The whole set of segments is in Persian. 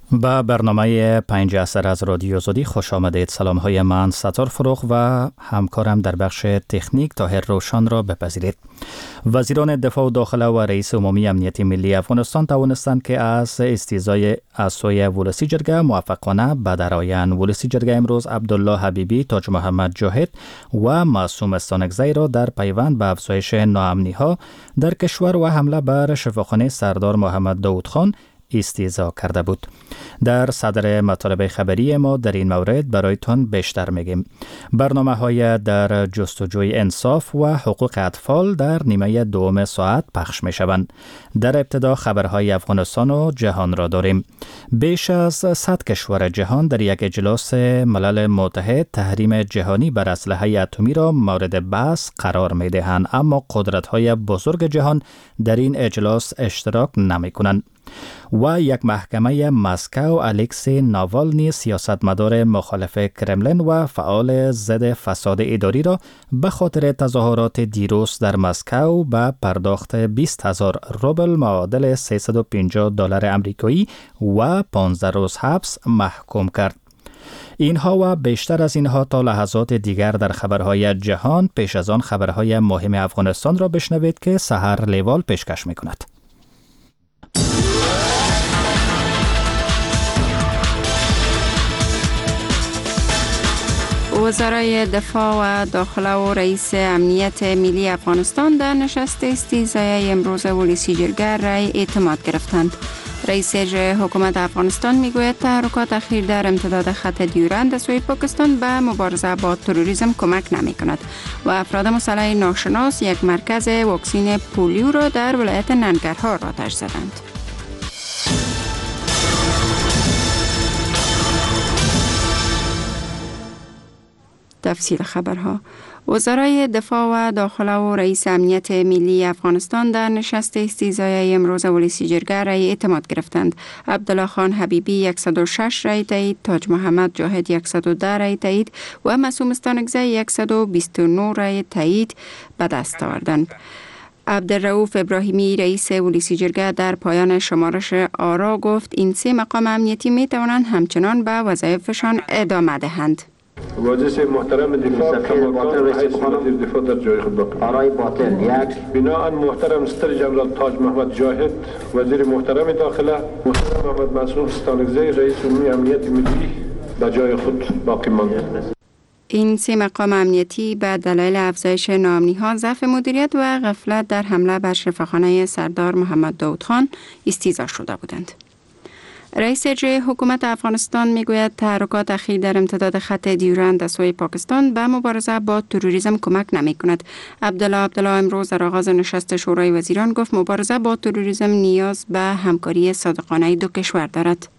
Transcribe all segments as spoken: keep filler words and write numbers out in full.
با برنامه پنج اثر از رادیو زودی خوش آمدید. سلام های من ستار فروغ و همکارم در بخش تکنیک طاهر روشن را بپذیرید. وزیران دفاع و داخله و رئیس عمومی امنیت ملی افغانستان توانستند که از استیضای از سوی ولسی جرگه موفقانه به درآیند. ولسی جرگه امروز عبدالله حبیبی، تاج محمد جاهد و معصوم استانکزی را در پیوند به افزایش ناامنی ها در کشور و حمله بر شفاخانه سردار محمد داود خان استیضا کرده بود. در صدر مطالب خبری ما در این مورد برایتان بیشتر میگیم. برنامه های در جستجوی انصاف و حقوق اطفال در نیمه دوم ساعت پخش می شوند. در ابتدا خبرهای افغانستان و جهان را داریم. بیش از صد کشور جهان در یک اجلاس ملل متحد تحریم جهانی بر اسلحه اتمی را مورد بحث قرار می دهند، اما قدرت‌های بزرگ جهان در این اجلاس اشتراک نمی کنند. و یک محکمه مسکو الکسی ناوالنی، سیاستمدار مخالف کرملین و فعال ضد فساد اداری را به خاطر تظاهرات دیروز در مسکو به پرداخت بیست هزار روبل معادل سیصد و پنجاه دلار آمریکایی و پانزده روز حبس محکوم کرد. اینها و بیشتر از اینها تا لحظات دیگر در خبرهای جهان. پیش از آن خبرهای مهم افغانستان را بشنوید که سحر لیوال پیشکش می‌کند. وزرای دفاع و داخله و رئیس امنیت ملی افغانستان در نشست استیضای امروز ولسی جرگه رای اعتماد گرفتند. رئیس اجرایی حکومت افغانستان میگوید تحرکات اخیر در امتداد خط دیورند از سوی پاکستان به مبارزه با تروریسم کمک نمی کند و افراد مسلح ناشناس یک مرکز واکسین پولیو را در ولایت ننگرهار آتش زدند. تفصیل خبرها. وزرای دفاع و داخله و رئیس امنیت ملی افغانستان در نشست استیضای امروز ولسی جرگه رای اعتماد گرفتند. عبدالله خان حبیبی صد و شش رای تایید، تاج محمد جاهد صد و ده رای تایید و معصوم استانکزی صد و بیست و نه رای تایید به دست آوردند. عبدالرؤوف ابراهیمی رئیس ولسی جرگه در پایان شمارش آرا گفت این سه مقام امنیتی می توانند همچنان به وظایفشان ادامه دهند. واجس محترم دفاع کماکان رئیس وزیر دفاع در جای خود باقی. آرای باطل یک. بناهن محترم ستر جنرال تاج محمد جاهد وزیر محترم داخله، محترم محمد معصوم استانکزی رئیس عمومی امنیت ملی به جای خود باقی ماند. این سه مقام امنیتی به دلایل افزایش ناامنی ها، ضعف مدیریت و غفلت در حمله بر شفاخانه سردار محمد داود خان استیضا شده بودند. رئیس اجرایی حکومت افغانستان میگوید تحرکات اخیر در امتداد خط دیورند از سوی پاکستان به مبارزه با تروریسم کمک نمی کند. عبدالله عبدالله امروز در آغاز نشست شورای وزیران گفت مبارزه با تروریسم نیاز به همکاری صادقانه دو کشور دارد.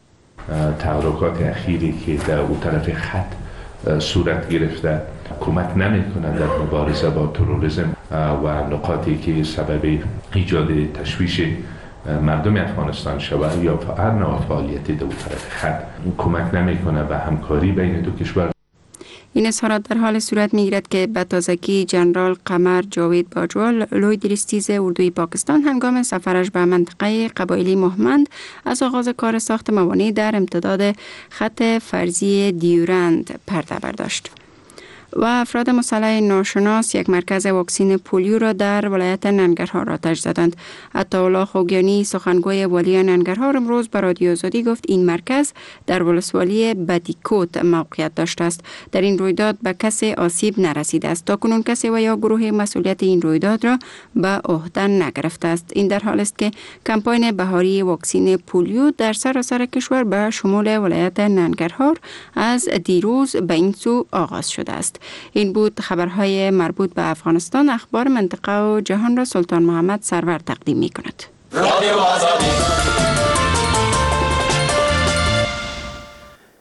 تحرکات اخیری که در اون طرف خط صورت گرفته کمک نمی کند در مبارزه با تروریسم و نقاطی که سبب ایجاد تشویش مردم افغانستان شود یا هر نوع فعالیت دو طرف خط کمک نمیکنه به همکاری بین دو کشور. این اظهارات در حال صورت میگیرد که به تازگی جنرال قمر جاوید باجوا لوی درستیز اردوی پاکستان هنگام سفرش به منطقه قبایلی مهمند از آغاز کار ساخت موانع در امتداد خط فرضی دیورند پرده برداشت. و افراد مسلح ناشناس یک مرکز واکسین پولیو را در ولایت ننگرهار آتش زدند. عطاالله خوگیانی سخنگوی والی ننگرهار امروز به رادیو آزادی گفت این مرکز در ولسوالی بدیکوت موقعیت داشته است. در این رویداد به کسی آسیب نرسیده است. تاکنون کسی و یا گروه مسئولیت این رویداد را به عهده نگرفته است. این در حال است که کمپاین بهاری واکسین پولیو در سراسر کشور به شمول ولایت ننگرهار از دیروز به این سو آغاز شده است. این بود خبرهای مربوط به افغانستان. اخبار منطقه و جهان را سلطان محمد سرور تقدیم می کند.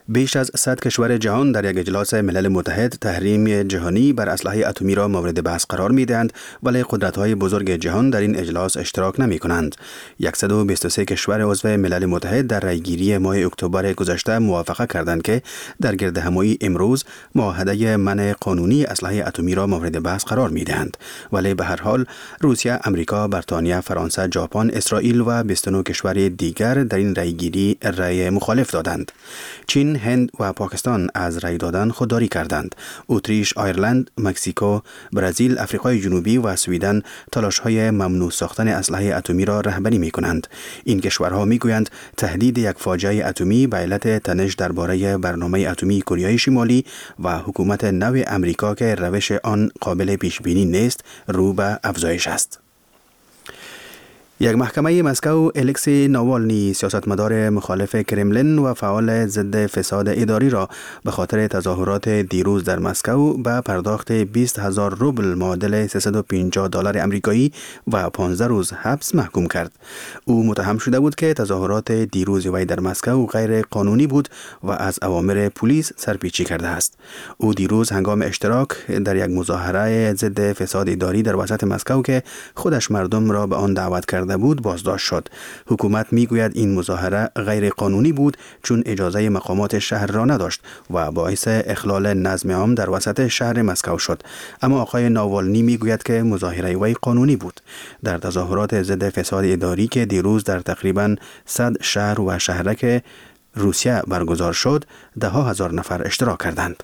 بیش از صد کشور جهان در یک اجلاس ملل متحد تحریم جهانی بر اسلحه اتمی را مورد بحث قرار می‌دهند، ولی قدرت‌های بزرگ جهان در این اجلاس اشتراک نمی‌کنند. صد و بیست و سه کشور عضو ملل متحد در رأیگیری ماه اکتبر گذشته موافقه کردند که در گردهمایی امروز معاهده منع قانونی اسلحه اتمی را مورد بحث قرار می‌دهند، ولی به هر حال روسیه، آمریکا، بریتانیا، فرانسه، ژاپن، اسرائیل و بیست و نه کشور دیگر در این رأیگیری رأی مخالف دادند. چین، هند و پاکستان از رأی دادن خودداری کردند. اتریش، آیرلند، مکزیکو، برزیل، آفریقای جنوبی و سویدن تلاش‌های ممنوع ساختن اسلحه اتمی را رهبری می‌کنند. این کشورها می‌گویند تهدید یک فاجعه اتمی به علت تنش درباره برنامه اتمی کره شمالی و حکومت نو امریکا که روش آن قابل پیش‌بینی نیست رو به افزایش است. یک محکمه مسکو الکسی ناوالنی، سیاستمدار مخالف کرملین و فعال ضد فساد اداری را به خاطر تظاهرات دیروز در مسکو به پرداخت بیست هزار روبل معادل سیصد و پنجاه دلار آمریکایی و پانزده روز حبس محکوم کرد. او متهم شده بود که تظاهرات دیروز وی در مسکو غیر قانونی بود و از اوامر پلیس سرپیچی کرده است. او دیروز هنگام اشتراک در یک مظاهره ضد فساد اداری در وسط مسکو که خودش مردم را به آن دعوت کرد بود بازداشت شد. حکومت میگوید این مظاهره غیر قانونی بود چون اجازه مقامات شهر را نداشت و باعث اخلال نظم عام در وسط شهر مسکو شد. اما آقای ناوالنی میگوید که مظاهره وی قانونی بود. در تظاهرات ضد فساد اداری که دیروز در تقریباً صد شهر و شهرک روسیه برگزار شد، ده ها هزار نفر اشتراک کردند.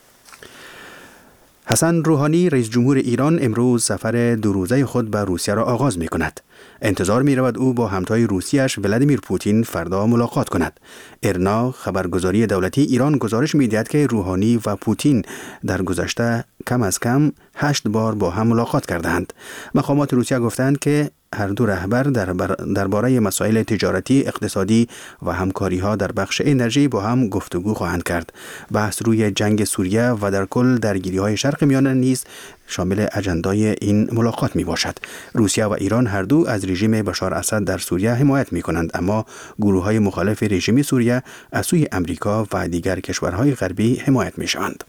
حسن روحانی رئیس جمهور ایران امروز سفر دو روزه خود به روسیه را آغاز می کند. انتظار می رود او با همتای روسیش ولادیمیر پوتین فردا ملاقات کند. ارنا خبرگزاری دولتی ایران گزارش می دهد که روحانی و پوتین در گذشته کم از کم هشت بار با هم ملاقات کردند. مقامات روسیه گفتند که هر دو رهبر درباره مسائل تجارتی، اقتصادی و همکاری‌ها در بخش انرژی با هم گفتگو خواهند کرد. بحث روی جنگ سوریه و در کل درگیری‌های شرق میانه نیز شامل اجندای این ملاقات می باشد. روسیه و ایران هر دو از رژیم بشار اسد در سوریه حمایت می کنند، اما گروه‌های مخالف رژیم سوریه از سوی امریکا و دیگر کشورهای غربی حمایت می شوند.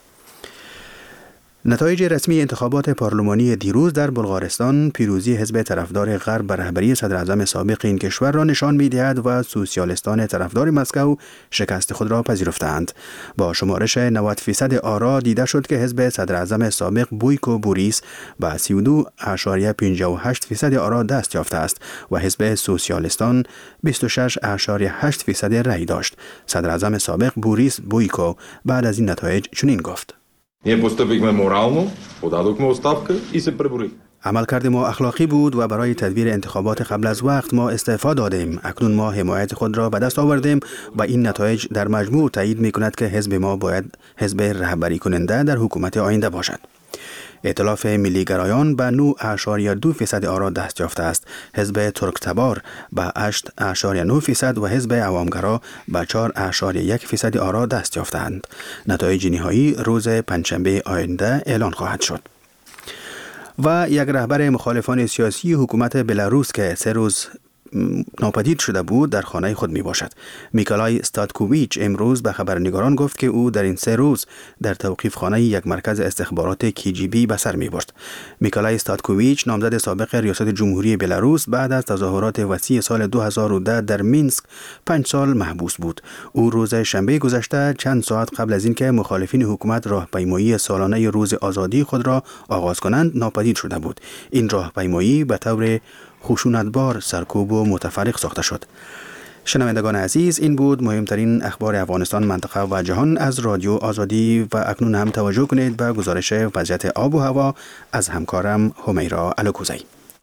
نتایج رسمی انتخابات پارلمانی دیروز در بلغارستان پیروزی حزب طرفدار غرب بر رهبری صدر اعظم سابق این کشور را نشان می‌دهد و سوسیالیستان طرفدار مسکو شکست خود را پذیرفتند. با شمارش نود فیصد آرا دیده شد که حزب صدر اعظم سابق بویکو بوریس با سی و دو اشاریه پنجاه و هشت فیصد آرا دست یافته است و حزب سوسیالیستان بیست و شش اشاریه هشت فیصد رأی داشت. صدر اعظم سابق بوریس بویکو بعد از این نتایج چنین گفت: Ние постъпихме морално, подадохме оставка и се преброих. عملکرد ما اخلاقی بود و برای تدبیر انتخابات قبل از وقت ما استعفا دادیم. اکنون ما حمایت خود را به دست آوردیم و این نتایج در مجموع تایید می کند که حزب ما باید حزب رهبری کننده در حکومت آینده باشد. ائتلاف ملی گرایان به نه اشاریه دو فیصد آرا دست یافته است. حزب ترک تبار به هشت اشاریه نه فیصد و حزب عوامگرا به چهار اشاریه یک فیصد آرا دست یافتند. نتایج نهایی روز پنجشنبه آینده اعلان خواهد شد. و یک رهبر مخالفان سیاسی حکومت بلاروس که سه روز ناپدید شده بود در خانه خود می باشد. میکالای استاتکوویچ امروز به خبرنگاران گفت که او در این سه روز در توقیف خانه یک مرکز استخبارات کی جی بی به سر می برد. میکالای استاتکوویچ نامزد سابق ریاست جمهوری بلاروس بعد از تظاهرات وسیع سال دو هزار و ده در مینسک پنج سال محبوس بود. او روز شنبه گذشته چند ساعت قبل از اینکه مخالفین حکومت راهپیمایی سالانه روز آزادی خود را آغاز کنند ناپدید شده بود. این راهپیمایی به طور خشونتبار سرکوب و متفرق ساخته شد. شنوندگان عزیز، این بود مهمترین اخبار افغانستان، منطقه و جهان از رادیو آزادی و اکنون هم توجه کنید به گزارش وضعیت آب و هوا از همکارم همیرا الکوزی.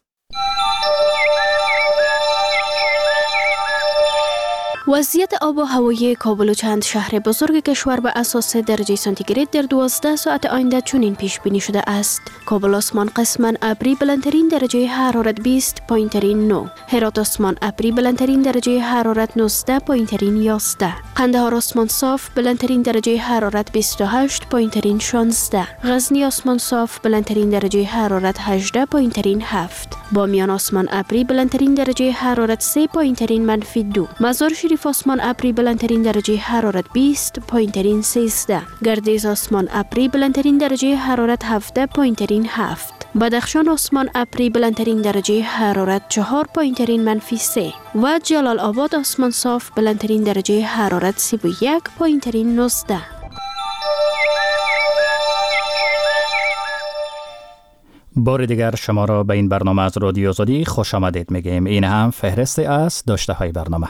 وضعیت آب و هوایی کابل و چند شهر بزرگ کشور به اساس درجه سانتیگراد در دوازده ساعت آینده چنین پیش بینی شده است: کابل آسمان قسما ابری، بلندترین درجه حرارت بیست، پایینترین نه. هرات آسمان ابری، بلندترین درجه حرارت نوزده، پایینترین یازده. قندهار آسمان صاف، بلندترین درجه حرارت بیست و هشت، پایینترین شانزده. غزنی آسمان صاف، بلندترین درجه حرارت هجده، پایینترین هفت. بامیان آسمان ابری، بلندترین درجه حرارت سه، پایینترین منفی دو. مزار شریف کثیف آسمان ابری بلندترین درجه حرارت بیست، پایینترین سیزده. گردیز آسمان ابری بلندترین درجه حرارت هفده، پایینترین هفت. بدخشان آسمان ابری بلندترین درجه حرارت چهار، پایینترین منفی سه. و جلال آباد آسمان صاف بلندترین درجه حرارت سی و یک، پایینترین نوزده. بار دیگر شما را به این برنامه از رادیو آزادی خوش آمدید میگیم. این هم فهرست از داشته های برنامه.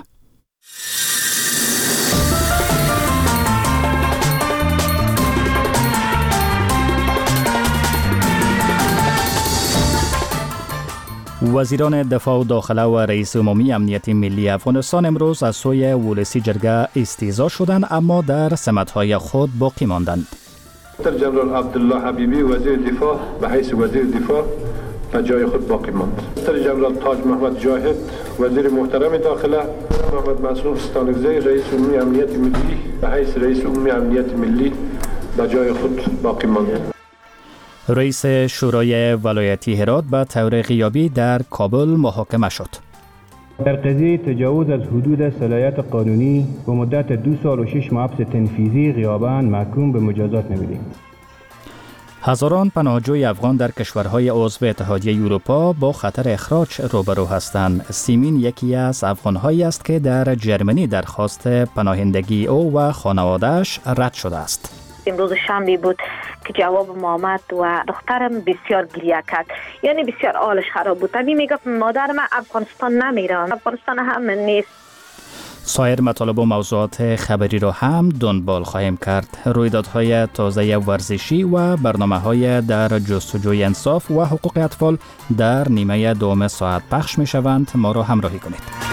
وزیران دفاع و داخله و رئیس عمومی امنیت ملی افغانستان امروز از سوی ولسی جرگه استیضا شدند، اما در سمت‌های خود باقی ماندند. جنرال عبدالله حبیبی وزیر دفاع به حیث وزیر دفاع به جای خود باقی ماند. جنرال تاج محمد جاهد وزیر محترم داخله، محمد معصوم ستانکزی رئیس عمومی امنیت ملی به حیث رئیس عمومی امنیت ملی به جای خود باقی ماند. رئیس شورای ولایتی هرات به طور غیابی در کابل محاکمه شد. در قضیه تجاوز از حدود صلاحیت قانونی به مدت دو سال و شش ماه حبس تنفیذی غیاباً محکوم به مجازات نمودیم. هزاران پناهجوی افغان در کشورهای عضو اتحادیه اروپا با خطر اخراج روبرو هستند. سیمین یکی از افغانهایی است که در جرمنی درخواست پناهندگی او و خانواده‌اش رد شده است. امروز شنبه بود که جواب ما آمد و دخترم بسیار گریه کرد، یعنی بسیار حالش خراب بود. می میگفت مادر من افغانستان نمیرم، افغانستان هم نیست. سایر مطالب و موضوعات خبری را هم دنبال خواهیم کرد. رویدادهای تازه ورزشی و برنامه‌های در جستجوی انصاف و حقوق اطفال در نیمه دوم ساعت پخش می شوند. ما را همراهی کنید.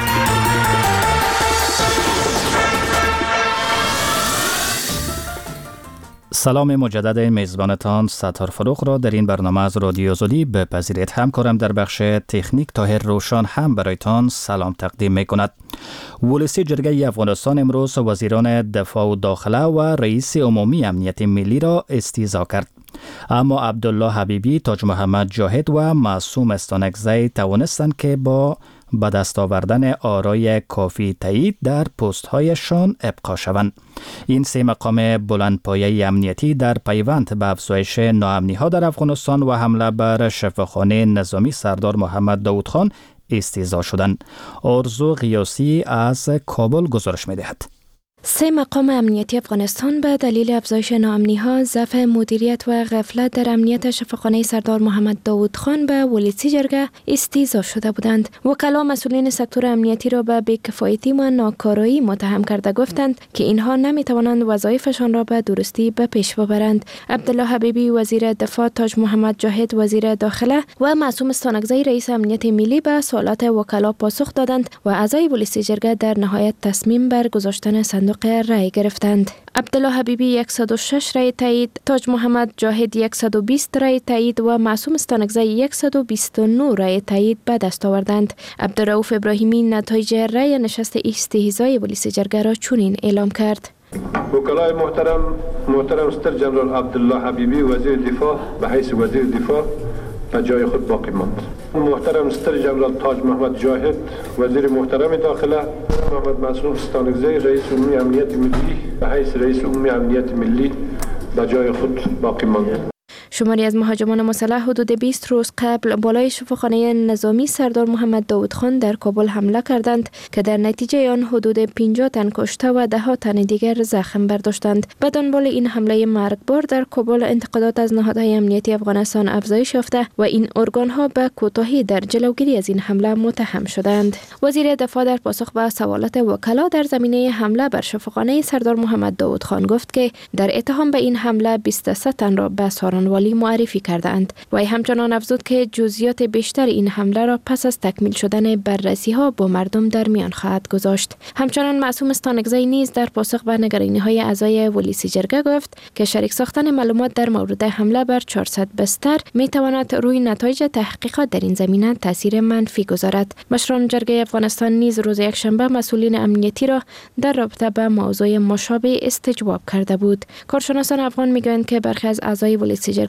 سلام مجدد میزبانتان ستار فروخ را در این برنامه از رادیو آزادی بپذیرید. همکارم در بخش تکنیک طاهر روشان هم برایتان سلام تقدیم می کند. ولسی جرگه افغانستان امروز وزیران دفاع و داخله و رئیس عمومی امنیت ملی را استیضا کرد. اما عبدالله حبیبی، تاج محمد جاهد و معصوم استانکزی توانستند که با به دست آوردن آرای کافی تایید در پست‌هایشان ابقا شوند. این سه مقام بلندپایه امنیتی در پیوند به افزایش ناامنی‌ها در افغانستان و حمله بر شفاخانه نظامی سردار محمد داود خان استیضا شدند. آرزو قیاسی از کابل گزارش می‌دهد. سه مقام امنیتی افغانستان به دلیل افزایش ناامنی‌ها، ضعف مدیریت و غفلت در امنیت شفاخانه سردار محمد داود خان به ولسی جرگه استیضا شده بودند. وکلا مسئولین سکتور امنیتی را به بی‌کفایتی و ناکارایی متهم کرده گفتند که اینها نمی‌توانند وظایفشان را به درستی به پیش ببرند. عبدالله حبیبی وزیر دفاع، تاج محمد جاهد وزیر داخله و معصوم استانکزی رئیس امنیت ملی به سوالات وکلا پاسخ دادند و اعضای ولسی جرگه در نهایت تصمیم بر گذاشتن صندوق رای گرفتند. عبدالله حبیبی صد و شش رای تایید، تاج محمد جاهد صد و بیست رای تایید و معصوم استانکزی صد و بیست و نه رای تایید به دست آوردند. عبدالرؤوف ابراهیمی نتایج رای نشست استیضای ولسی جرگه را چنین اعلام کرد. وکلای محترم محترم ستر جنرال عبدالله حبیبی وزیر دفاع به حیث وزیر دفاع به جای خود باقی ماند. محترم ستر جنرال تاج محمد جاهد وزیر محترم داخله، محمد معصوم ستانکزی رئیس عمومی امنیت ملی به حیث رئیس عمومی امنیت ملی به جای خود باقی ماند. شماری از مهاجمان مسلح حدود بیست روز قبل بالای شفاخانه نظامی سردار محمد داود خان در کابل حمله کردند که در نتیجه آن حدود پنجاه تن کشته و ده ها تن دیگر زخم برداشتند. به دنبال این حمله مرگبار در کابل انتقادات از نهادهای امنیتی افغانستان افزایش یافته و این ارگانها به کوتاهی در جلوگیری از این حمله متهم شدند. وزیر دفاع در پاسخ به سوالات وکلا در زمینه حمله بر شفاخانه سردار محمد داود خان گفت که در اتهام به این حمله بیست و سه تن را به سارنوالی معرفی کردند. و همچنان افزود که جزئیات بیشتر این حمله را پس از تکمیل شدن بررسی ها با مردم در میان خواهد گذاشت. همچنان معصوم استانکزی نیز در پاسخ به نگرانی های اعضای ولسی جرگه گفت که شریک ساختن معلومات در مورد حمله بر چهارصد بستر می تواند روی نتایج تحقیقات در این زمینه تاثیر منفی گذارد. مشران جرگه افغانستان نیز روز یکشنبه مسئولین امنیتی را در رابطه با موضوع مشابه استجواب کرده بود. کارشناسان افغان میگویند که برخی از اعضای ولسی جرگه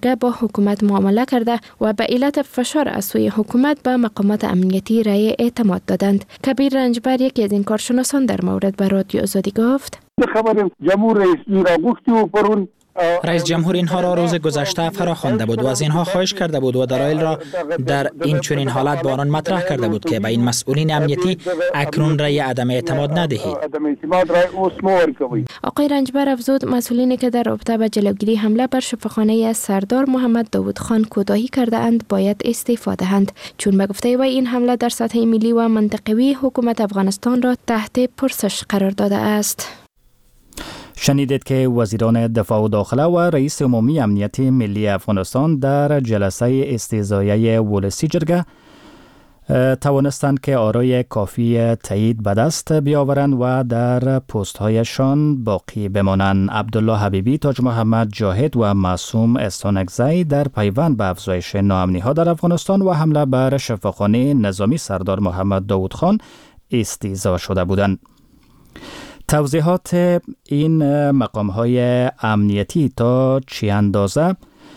جرگه با حکومت معامله کرده و به علت فشار از سوی حکومت به مقامات امنیتی رأی اعتماد دادند. کبیر رنجبر یکی از این کارشناسان در مورد به رادیو آزادی گفت: خبر جمهور رئیس را گفت و پرون رئیس جمهور اینها را روز گذشته فرا خوانده بود و از اینها خواهش کرده بود و دلایل را در این چنین حالت با آنان مطرح کرده بود که به این مسئولین امنیتی اکنون رأی عدم اعتماد ندهید. آقای رنجبر افزود مسئولینی که در رابطه با جلوگیری حمله بر شفاخانه سردار محمد داود خان کوتاهی کرده اند باید استعفا دهند، چون به گفته وی این حمله در سطح ملی و منطقوی حکومت افغانستان را تحت پرسش قرار داده است. شنیدید که وزیران دفاع و داخله و رئیس عمومی امنیت ملی افغانستان در جلسه استعزایه ولسی جرگه توانستند که آرای کافی تایید به دست بیاورند و در پست هایشان باقی بمانند. عبدالله حبیبی، تاج محمد جاهد و معصوم استانکزی در پیوند به افزایش ناامنی ها در افغانستان و حمله بر شفاخانه نظامی سردار محمد داود خان استعزا شده بودند. توضیحات این مقام های امنیتی تا چی اندازه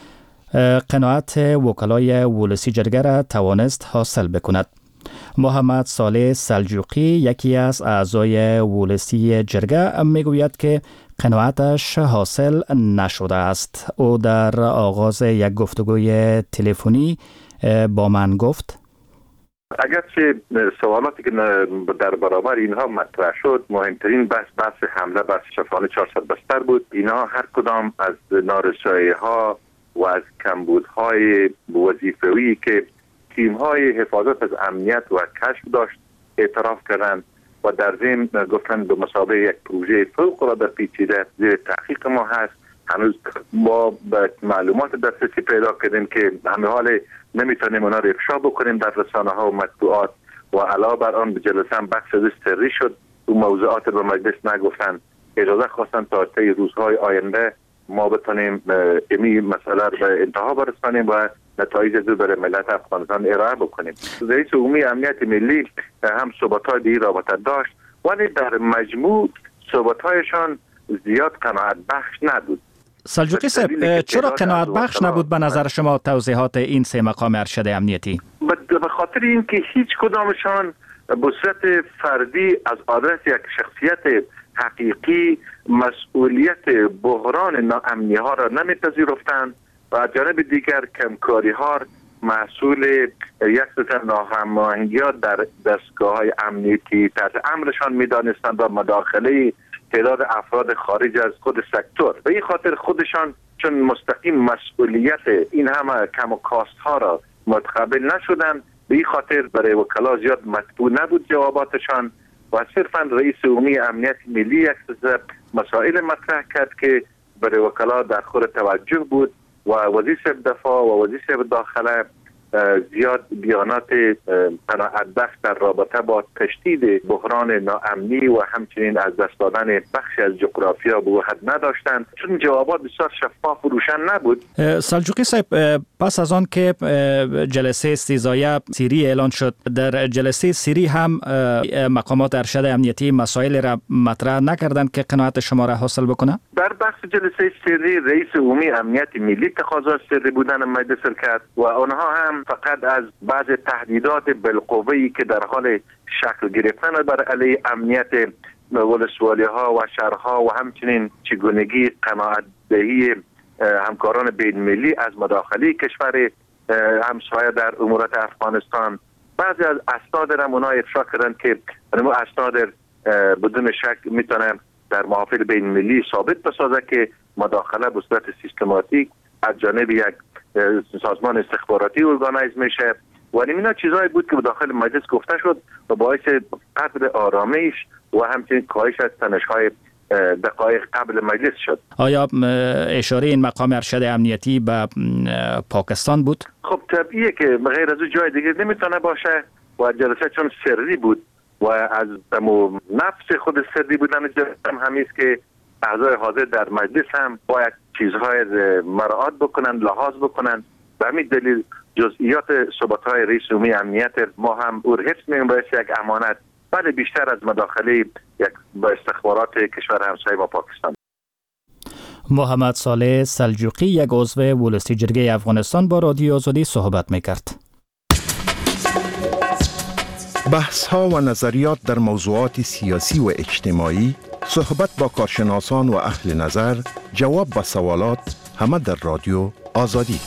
قناعت وکلای ولسی جرگه را توانست حاصل بکند؟ محمد صالح سلجوقی، یکی از اعضای ولسی جرگه، میگوید که قناعتش حاصل نشده است. او در آغاز یک گفتگوی تلفنی با من گفت: اگرچه سوالاتی که در برابر اینها مطرح شد، مهمترین بحث بحث حمله بر شفاخانه چهارصد بستر بود. اینها هر کدام از نارسایی ها و از کمبودهای وظیفه‌ای که تیم‌های حفاظت از امنیت و کشف داشت اعتراف کردند و در ضمن گفتند به مثابه یک پروژه فوق‌العاده پیچیده زیر تحقیق ما هست. هنوز ما به معلومات دسترسی پیدا کردیم که همه حال نمیتونیم اونا رو افشا بکنیم در رسانه ها و مطبوعات و علاوه بر آن به جلسه هم بحث سری شد و موضوعات رو به مجلس نگفتن. اجازه خواستن تا طی روزهای آینده ما بتونیم امی مسئله رو به انتها برسانیم و نتایج رو برای ملت افغانستان ارائه بکنیم. رئیس عمومی امنیت ملی هم صحبت‌های دیگه رابطه داشت ولی در مجموع صحبت‌هایشان زیاد قناعت بخش نبود. سلجوقی صاحب، چرا قناعت بخش نبود به نظر شما توضیحات این سه مقام ارشد امنیتی؟ به خاطر اینکه هیچ کدامشان به صورت فردی از آدرس یک شخصیت حقیقی مسئولیت بحران ناامنی ها را نمیپذیرفتند و از جانب دیگر کمکاری ها مسئول یک سری ناهماهنگی‌ها در دستگاه های امنیتی تحت امرشان میدانستند و مداخله تعداد افراد خارج از خود سکتور. به این خاطر خودشان چون مستقیم مسئولیت این همه کم و کاست ها را متقبل نشدند، به این خاطر برای وکلا زیاد مطبوع نبود جواباتشان و صرفا رئیس عمومی امنیت ملی یک مسائل مطرح کرد که برای وکلا در خور توجه بود و وزیر دفاع و وزیر داخله زیاد بیانات قناعت بخش در رابطه با تشدید بحران ناامنی و همچنین از دست دادن بخشی از جغرافیا به حد نداشتند، چون جوابات بسیار شفاف و روشن نبود. سلجوقی صاحب، پس از آن که جلسه استعزایه سری اعلان شد، در جلسه سری هم مقامات ارشد امنیتی مسائل را مطرح نکردند که قناعت شما را حاصل بکنه؟ در بحث جلسه سری رئیس عمومی امنیت ملی تقاضا سری بودن مجلس کرد و آنها هم فقط از بعض تهدیدات بالقوه‌ای که در حال شکل گرفتن بر علیه امنیت ولسوالی ها و شهرها و همچنین چگونگی قناعت دهی همکاران بین المللی از مداخله کشور همسایه در امورات افغانستان، بعضی از اسناد را اونها افشا کردند که اونها اسناد بدون شک میتونه در محافل بین المللی ثابت بسازه که مداخله به صورت سیستماتیک از جانب یک سازمان استخباراتی ارگانایز میشه و اینا چیزایی بود که داخل مجلس گفته شد و باعث قدر آرامش و همچنین کاهش از تنش‌های دقایق قبل مجلس شد. آیا اشاره این مقام ارشد امنیتی به پاکستان بود؟ خب طبیعیه که غیر از جای دیگه نمیتونه باشه و جلسه چون سری بود و از نفس خود سری بودن جلسه هم همیست که اعضای حاضر در مجلس هم باید چیزهای مراعات بکنن، لحاظ بکنن. به همین دلیل جزئیات صحبت‌های رئیس عمومی امنیت ما هم او حفظ می‌کنیم باعث یک امانت، ولی بیشتر از مداخله یک با استخبارات کشور همسایه با پاکستان. محمد صالح سلجوقی یک عضو ولسی جرگه افغانستان با رادیو آزادی صحبت میکرد. بحث ها و نظریات در موضوعات سیاسی و اجتماعی، صحبت با کارشناسان و اهل نظر، جواب به سوالات، همه در رادیو آزادی.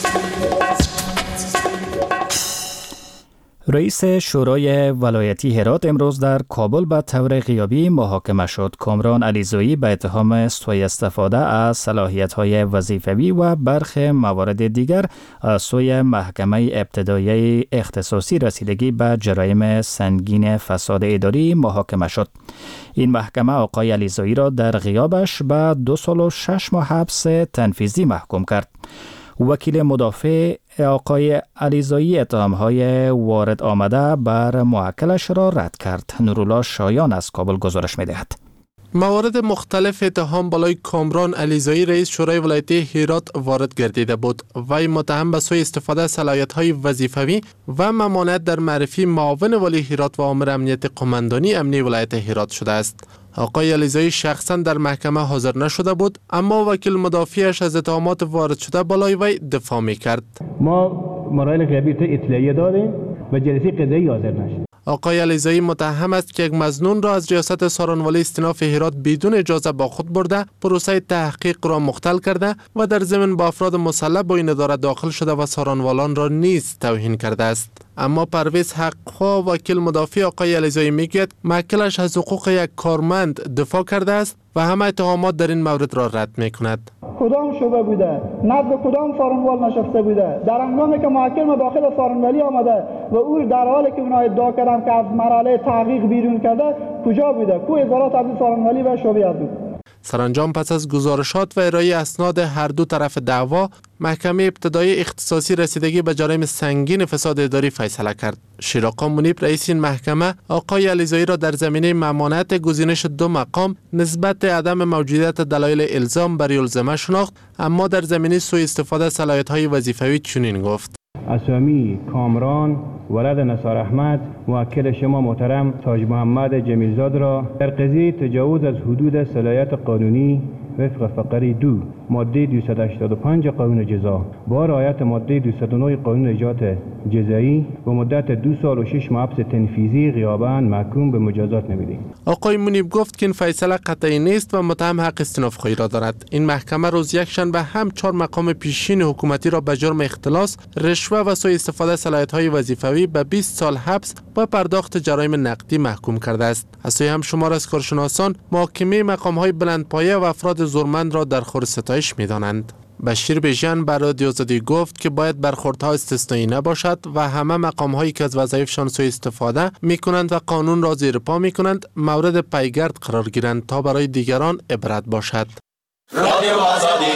رئیس شورای ولایتی هرات امروز در کابل به طور غیابی محاکمه شد. کامران علیزایی به اتهام سوء استفاده از صلاحیت‌های وظیفوی و برخی موارد دیگر از سوی محکمه ابتدایی اختصاصی رسیدگی به جرایم سنگین فساد اداری محاکمه شد. این محکمه آقای علیزایی را در غیابش به دو سال و شش ماه حبس تنفیذی محکوم کرد. وکیل مدافع آقای علیزایی اتهام‌های وارد آمده بر موکلش را رد کرد. نورالله شایان از کابل گزارش می‌دهد. موارد مختلف اتهام بالای کامران علیزایی رئیس شورای ولایتی هرات وارد گردیده بود. وی متهم به سوء استفاده صلاحیت‌های وظیفوی و ممانعت در معرفی معاون والی هرات و آمر امنیت قماندانی امنی ولایت هرات شده است. آقای علیزایی شخصا در محکمه حاضر نشده بود، اما وکیل مدافعش از اتهامات وارد شده بالای وی دفاع می‌کرد. ما مراحل غیابی اطلاعیه دادیم و جلسه قضایی حاضر نشد. آقای علیزایی متهم است که یک مظنون را از ریاست سارنوالی استیناف هرات بدون اجازه با خود برده، پروسه تحقیق را مختل کرده و در ضمن با افراد مسلح با این اداره داخل شده و سارنوالان را نیز توهین کرده است. اما پرویز حقخواه وکیل مدافع آقای علیزایی میگوید موکلش از حقوق یک کارمند دفاع کرده است و همه اتهامات در این مورد را رد میکند. کدام شعبه بوده؟ نزد کدام سارنوال نشسته بوده؟ در هنگامی که موکل داخل سارنوالی آمده و او در حالی که اونها ادعا کردن که از مرحله تحقیق بیرون کرده کجا بوده؟ کو اظهارات از سارنوالی و شعبه بود؟ سرانجام پس از گزارشات و ارائه اسناد هر دو طرف دعوا، محکمه ابتدایی اختصاصی رسیدگی به جرایم سنگین فساد اداری فیصله کرد. شیراقا منیب رئیس این محکمه آقای علیزایی را در زمینه ممانعت گزینش دو مقام نسبت عدم موجودیت دلایل الزام بر الزامه شناخت، اما در زمینه سوء استفاده صلاحیت‌های وظیفوی چنین گفت: اسامی کامران ولد نثار احمد موکل شما محترم تاج محمد جمیلزاد را در قضیه تجاوز از حدود صلاحیت قانونی وفق فقره دو ماده دویست و هشتاد و پنج قانون جزا با رعایت ماده دویست و نه قانون اجرات جزایی و مدت دو سال و شش ماه حبس تنفیذی غیاباً محکوم به مجازات نمی‌دهیم. آقای منیب گفت که این فیصله قطعی نیست و متهم حق استیناف خواهی را دارد. این محکمه روز یکشنبه هم چهار مقام پیشین حکومتی را به جرم اختلاس، رشوه و سوء استفاده صلاحیت‌های وظیفوی به بیست سال حبس و پرداخت جرایم نقدی محکوم کرده است. از سوی هم شمار از کارشناسان محاکمه مقام‌های بلندپایه و افراد زورمند را در خور ستایش می‌دانند. بشیر بیژن بر رادیو آزادی گفت که باید برخوردها استثنایی نباشد و همه مقام‌هایی که از وظایفشان سوء استفاده می‌کنند و قانون را زیر پا می‌کنند مورد پیگرد قرار گیرند تا برای دیگران عبرت باشد. رادیو آزادی.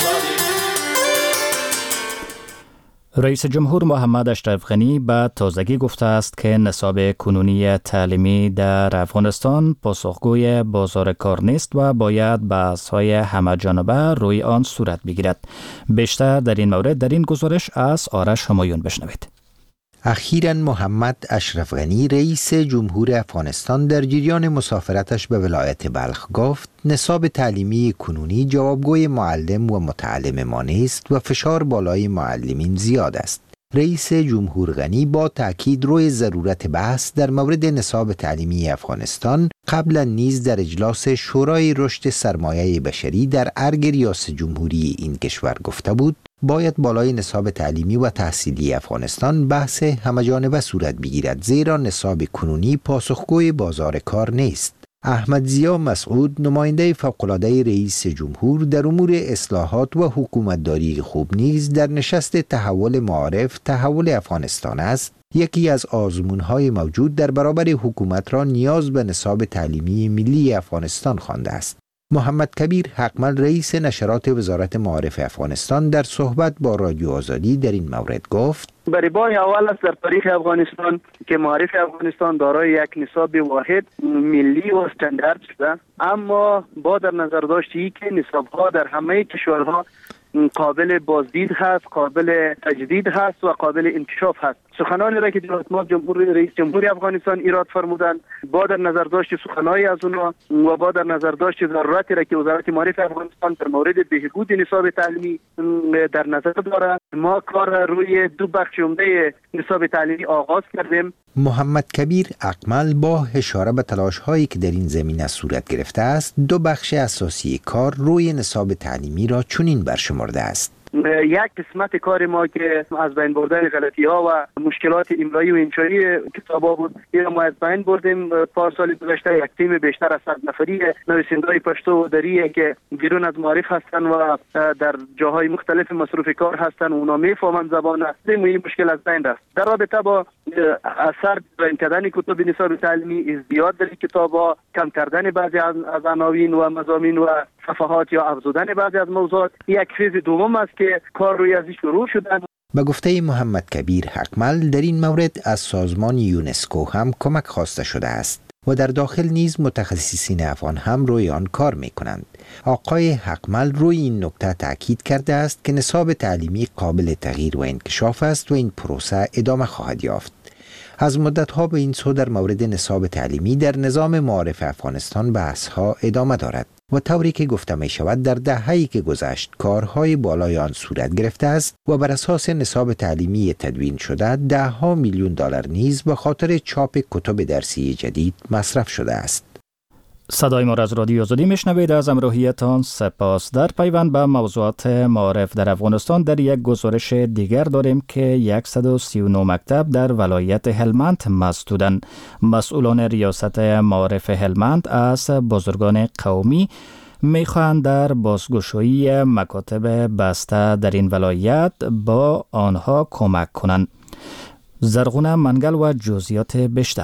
رئیس جمهور محمد اشرف غنی به تازگی گفته است که نصاب کنونی تعلیمی در افغانستان پاسخگوی بازار کار نیست و باید بحث‌های همه‌جانبه روی آن صورت بگیرد. بیشتر در این مورد در این گزارش از آرش همایون بشنوید. اخیراً محمد اشرف غنی رئیس جمهور افغانستان در جریان مسافرتش به ولایت بلخ گفت نصاب تعلیمی کنونی جوابگوی معلم و متعلم ما نیست و فشار بالای معلمین زیاد است. رئیس جمهور غنی با تاکید روی ضرورت بحث در مورد نصاب تعلیمی افغانستان قبلا نیز در اجلاس شورای رشد سرمایه بشری در ارگ ریاست جمهوری این کشور گفته بود باید بالای نصاب تعلیمی و تحصیلی افغانستان بحث همه‌جانبه صورت بگیرد، زیرا نصاب کنونی پاسخگوی بازار کار نیست. احمد ضیا مسعود نماینده فوق‌العاده رئیس جمهور در امور اصلاحات و حکومتداری خوب نیز در نشست تحول معارف تحول افغانستان است. یکی از آزمون‌های موجود در برابر حکومت را نیاز به نصاب تعلیمی ملی افغانستان خوانده است. محمد کبیر حقمل رئیس نشرات وزارت معارف افغانستان در صحبت با رادیو آزادی در این مورد گفت: برای بار اول است در تاریخ افغانستان که معارف افغانستان دارای یک نصاب واحد ملی و استاندارد شده، اما با در نظر داشتی که نصاب‌ها در همه کشورها قابل بازدید هست، قابل تجدید هست و قابل انکشاف هست. سخنانی را که جناب ما جمهور رئیس جمهوری افغانستان ایراد فرمودند، با در نظر داشت سخنهای از اونها و با در نظر داشت ضرورتی را که وزارت معارف افغانستان در مورد بهبود نصاب تعلیمی در نظر دارد، ما کار روی دو بخش عمده نصاب تعلیمی آغاز کردیم. محمد کبیر اقمل با اشاره به تلاش هایی که در این زمینه صورت گرفته است، دو بخش اساسی کار روی نصاب تعلیمی را چنین برشمرده است: یک قسمت کار ما که از بین بردن غلطی ها و مشکلات املایی و انشایی کتابا بود، این ما از بین بردیم. پارسال گذشته یک تیم بیشتر از صد نفری نویسنده‌های پشتو و دری که بیرون از معارف هستند و در جاهای مختلف مصروف کار هستند و اونا میفهمند زبان است، این مشکل از بین رفت. در رابطه با اثر دیزاین کردن کتب نصاب تعلیمی، ازدیاد در کتابا، کم کردن بعضی از عناوین و مضامین و صفحات یا افزودن بعضی از موضوعات، یک فیز دوم است که کار روی ازش شروع شدن. به گفته محمد کبیر حقمل، در این مورد از سازمان یونسکو هم کمک خواسته شده است و در داخل نیز متخصصین افغان هم روی آن کار می کنند. آقای حقمل روی این نکته تاکید کرده است که نصاب تعلیمی قابل تغییر و انکشاف است و این پروسه ادامه خواهد یافت. از مدت‌ها به این سو در مورد نصاب تعلیمی در نظام معارف افغانستان بحث‌ها ادامه دارد و طوری که گفته می شود در دهه‌ای که گذشت کارهای بالای آن صورت گرفته است و بر اساس نصاب تعلیمی تدوین شده ده ها میلیون دلار نیز به خاطر چاپ کتب درسی جدید مصرف شده است. صدای ما را از رادیو آزادی میشنوید. از همراهیتان سپاس. در پیوند به موضوعات معارف در افغانستان در یک گزارش دیگر داریم که صد و سی و نه مکتب در ولایت هلمند مسدودند. مسئولان ریاست معارف هلمند از بزرگان قومی میخواهند در بازگشایی مکاتب بسته در این ولایت با آنها کمک کنند. زرغونه منگل و جزئیات بیشتر.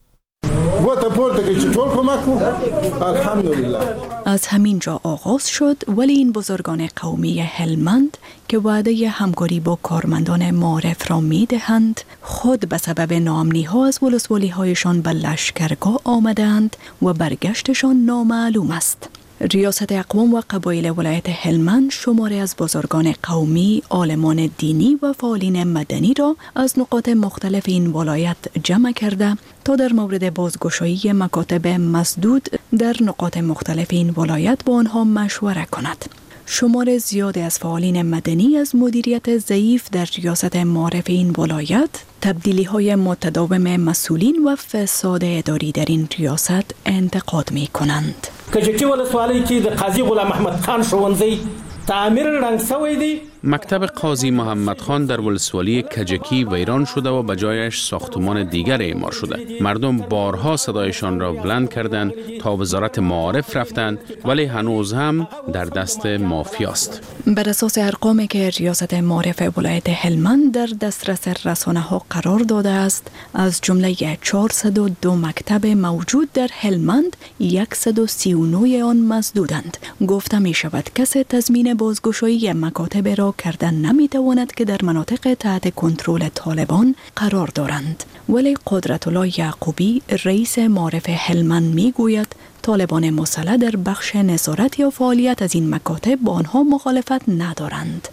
از همین جا آغاز شد، ولی این بزرگان قومی هلمند که وعده همکاری با کارمندان معارف را می دهند، خود به سبب ناامنی ها از ولسوالی هایشان به لشکرگاه آمدند و برگشتشان نامعلوم است. ریاست اقوام و قبایل ولایت هلمند شماری از بزرگان قومی، عالمان دینی و فعالین مدنی را از نقاط مختلف این ولایت جمع کرده تا در مورد بازگشایی مکاتب مسدود در نقاط مختلف این ولایت با آنها مشوره کند. شمار زیادی از فعالین مدنی از مدیریت ضعیف در ریاست معارف این ولایت، تبدیلی های متداوم مسئولین و فساد اداری در این ریاست انتقاد می کنند. کجکی ولسوالی که د قاضی غلام محمد خان ښوونځی تعمیر رنگ سوی دی. مکتب قاضی محمد خان در ولسوالی کجکی ویران شده و به جایش ساختمان دیگر اعمار شده. مردم بارها صدایشان را بلند کردند تا وزارت معارف رفتند، ولی هنوز هم در دست مافیاست. بر اساس ارقامی که ریاست معارف ولایت هلمند در دسترس رسانه ها قرار داده است، از جمله چهارصد و دو مکتب موجود در هلمند صد و سی و نه آن مسدودند. گفته می شود کسی تضمین بازگشایی مکاتب را کردن نمی تواند که در مناطق تحت کنترل طالبان قرار دارند. ولی قدرت الله یعقوبی رئیس معارف هلمند می گوید طالبان مسلح در بخش نظارت یا فعالیت از این مکاتب با آنها مخالفت ندارند.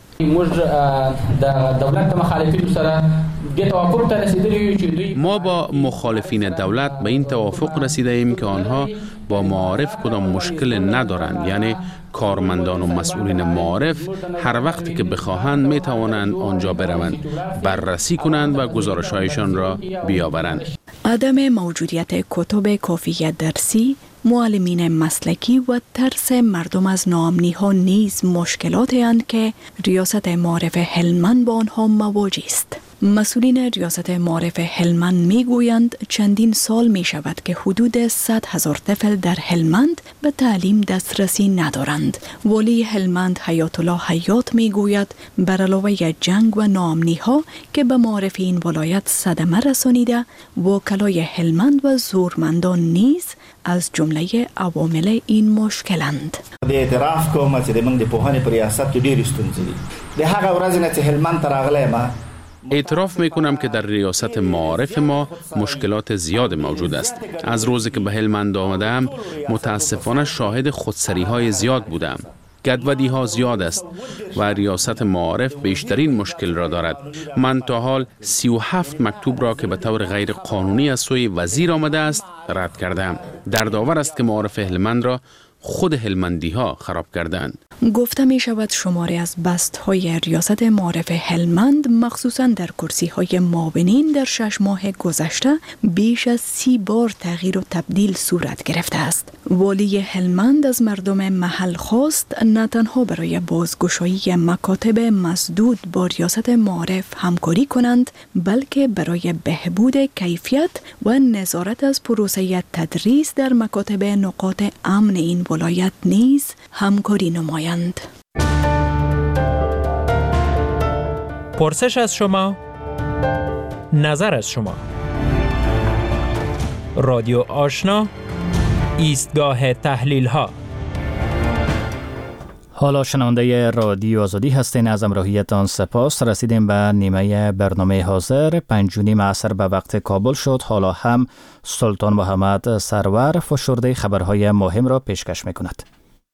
ما با مخالفین دولت به این توافق رسیده ایم که آنها با معارف کدام مشکل ندارند، یعنی کارمندان و مسئولین معارف هر وقتی که بخواهند می توانند آنجا بروند، بررسی کنند و گزارش‌هایشان را بیاورند. عدم موجودیت کتب کافی درسی، معلمین مسلکی و ترس مردم از ناامنی ها نیز مشکلاتی اند که ریاست معارف هلمند با آنها مواجه است. مسئولین ریاست معارف هلمند می گویند چندین سال می شود که حدود صد هزار طفل در هلمند به تعلیم دسترسی ندارند. ولی هلمند حیات الله حیات می گوید بر علاوه جنگ و ناامنی ها که به معارف این ولایت صدمه رسانیده، وکلای هلمند و زورمندان نیز از جمله عوامل این مشکلند. د اعتراف کوم چې د موږ د پوهنې په ریاست کې ډېرې ستونزې دي. د هغه ورځې نه چې هلمند ته راغلی ما اعتراف می کنم که در ریاست معارف ما مشکلات زیاد موجود است. از روزی که به هلمند آمدم متاسفانه شاهد خودسری های زیاد بودم. گدودی ها زیاد است و ریاست معارف بیشترین مشکل را دارد. من تا حال سی و هفت مکتوب را که به طور غیر قانونی از سوی وزیر آمده است رد کردم. دردآور است که معارف هلمند را خود هلمندی ها خراب کردند. گفته می شود شماری از بست های ریاست معارف هلمند مخصوصاً در کرسی های معاونین در شش ماه گذشته بیش از سی بار تغییر و تبدیل صورت گرفته است. والی هلمند از مردم محل خواست نه تنها برای بازگشایی مکاتب مسدود با ریاست معارف همکاری کنند، بلکه برای بهبود کیفیت و نظارت از پروسه تدریس در مکاتب نقاط امن این ولایت نیز همکاری نمایند. پرسش از شما، نظر از شما. رادیو آشنا، ایستگاه تحلیل ها. حالا شنونده رادیو آزادی هستین. از همراهیتان سپاس. رسیدیم به نیمه برنامه حاضر. پنج و نیم عصر به وقت کابل شد. حالا هم سلطان محمد سرور فشرده خبرهای مهم را پیشکش میکند.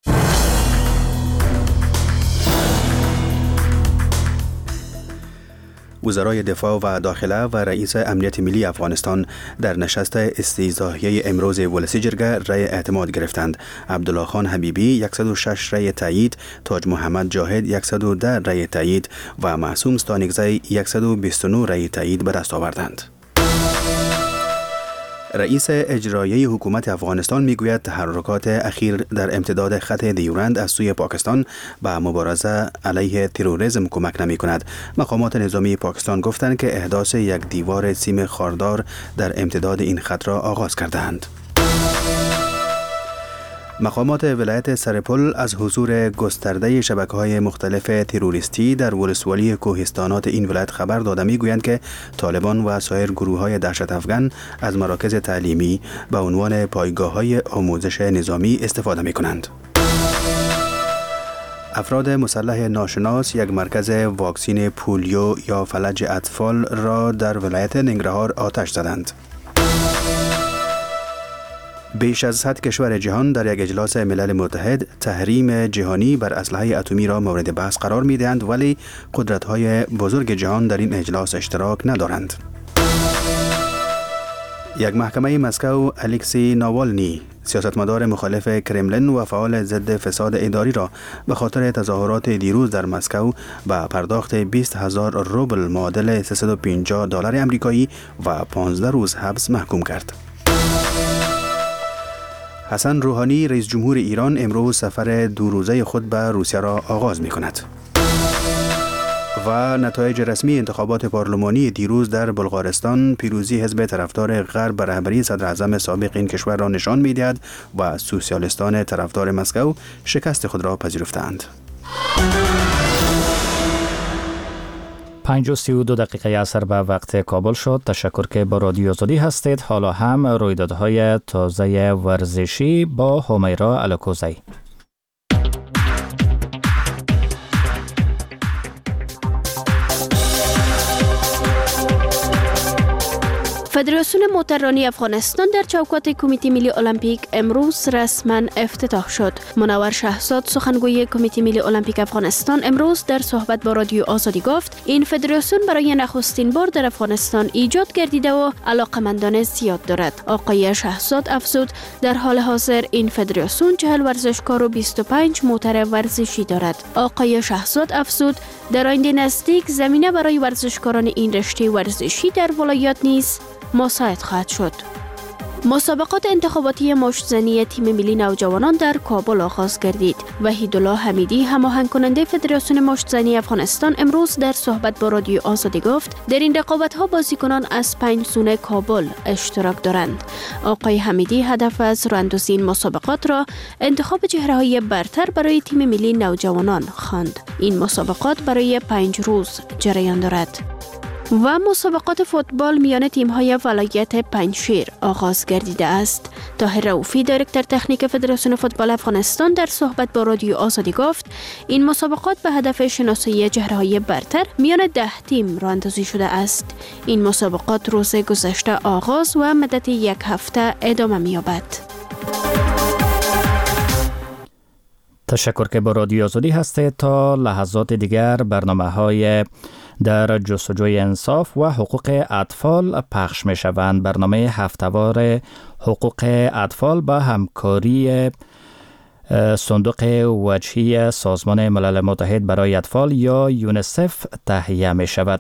وزرای دفاع و داخله و رئیس امنیت ملی افغانستان در نشست استیضاحیه امروز ولسی جرگه رای اعتماد گرفتند. عبدالله خان حبیبی صد و شش رای تایید، تاج محمد جاهد صد و ده رای تایید و معصوم ستانکزی صد و بیست و نه رای تایید به دست آوردند. رئیس اجرایی حکومت افغانستان میگوید تحرکات اخیر در امتداد خط دیورند از سوی پاکستان به مبارزه علیه تروریسم کمک نمی کند. مقامات نظامی پاکستان گفتند که احداث یک دیوار سیم خاردار در امتداد این خط را آغاز کردند. مقامات ولایت سرپل از حضور گسترده شبکه‌های مختلف تروریستی در ولسوالی کوهستانات این ولایت خبر داده می‌گویند که طالبان و سایر گروه‌های دهشت افغان از مراکز تعلیمی به عنوان پایگاه‌های آموزش نظامی استفاده می‌کنند. افراد مسلح ناشناس یک مرکز واکسین پولیو یا فلج اطفال را در ولایت ننگرهار آتش زدند. بیش از صد کشور جهان در یک اجلاس ملل متحد تحریم جهانی بر اسلحه اتمی را مورد بحث قرار می‌دهند، ولی قدرت‌های بزرگ جهان در این اجلاس اشتراک ندارند. یک محکمه مسکو الکسی ناوالنی، سیاستمدار مخالف کرملین و فعال ضد فساد اداری را به خاطر تظاهرات دیروز در مسکو به پرداخت بیست هزار روبل معادل سیصد و پنجاه دلار آمریکایی و پانزده روز حبس محکوم کرد. حسن روحانی رئیس جمهور ایران امروز سفر دو روزه خود به روسیه را آغاز می کند. و نتایج رسمی انتخابات پارلمانی دیروز در بلغارستان پیروزی حزب طرفدار غرب به رهبری صدر اعظم سابق این کشور را نشان می دهد و سوسیالیستان طرفدار مسکو شکست خود را پذیرفتند. پنج و سی و دو دقیقه عصر به وقت کابل شد. تشکر که با رادیو آزادی هستید. حالا هم رویدادهای تازه ورزشی با همیرا الکوزی. فدراسیون موتوررانی افغانستان در چوکات کمیته ملی المپیک امروز رسما افتتاح شد. منور شهزاد سخنگوی کمیته ملی المپیک افغانستان امروز در صحبت با رادیو آزادی گفت این فدراسیون برای نخستین بار در افغانستان ایجاد گردیده و علاقمندان زیاد دارد. آقای شهزاد افزود در حال حاضر این فدراسیون چهل ورزشکار و بیست و پنج موتور ورزشی دارد. آقای شهزاد افزود در آینده نزدیک زمینه برای ورزشکاران این رشته ورزشی در ولایات نیز مساعد خواهد شد. مسابقات انتخاباتی مشت‌زنی تیم ملی نوجوانان در کابل آغاز گردید. وحیدالله حمیدی هماهنگ کننده فدراسیون مشت‌زنی افغانستان امروز در صحبت با رادیو آزادی گفت در این رقابت‌ها بازیکنان از پنج زون کابل اشتراک دارند. آقای حمیدی هدف از راه‌اندازی این مسابقات را انتخاب چهره‌های برتر برای تیم ملی نوجوانان خواند. این مسابقات برای پنج روز جریان دارد. و مسابقات فوتبال میان تیم‌های ولایت پنجشیر آغاز گردیده است. طاهر رؤوفی دایرکتور تکنیک فدراسیون فوتبال افغانستان در صحبت با رادیو آزادی گفت این مسابقات به هدف شناسایی چهره‌های برتر میان ده تیم راه‌اندازی شده است. این مسابقات روز گذشته آغاز و مدت یک هفته ادامه می‌یابد. تشکر که با رادیو آزادی هستید. تا لحظات دیگر برنامه های در جستجوی انصاف و حقوق اطفال پخش می شوند. برنامه هفته‌وار حقوق اطفال با همکاری صندوق وجهی سازمان ملل متحد برای اطفال یا یونیسف تهیه می شود.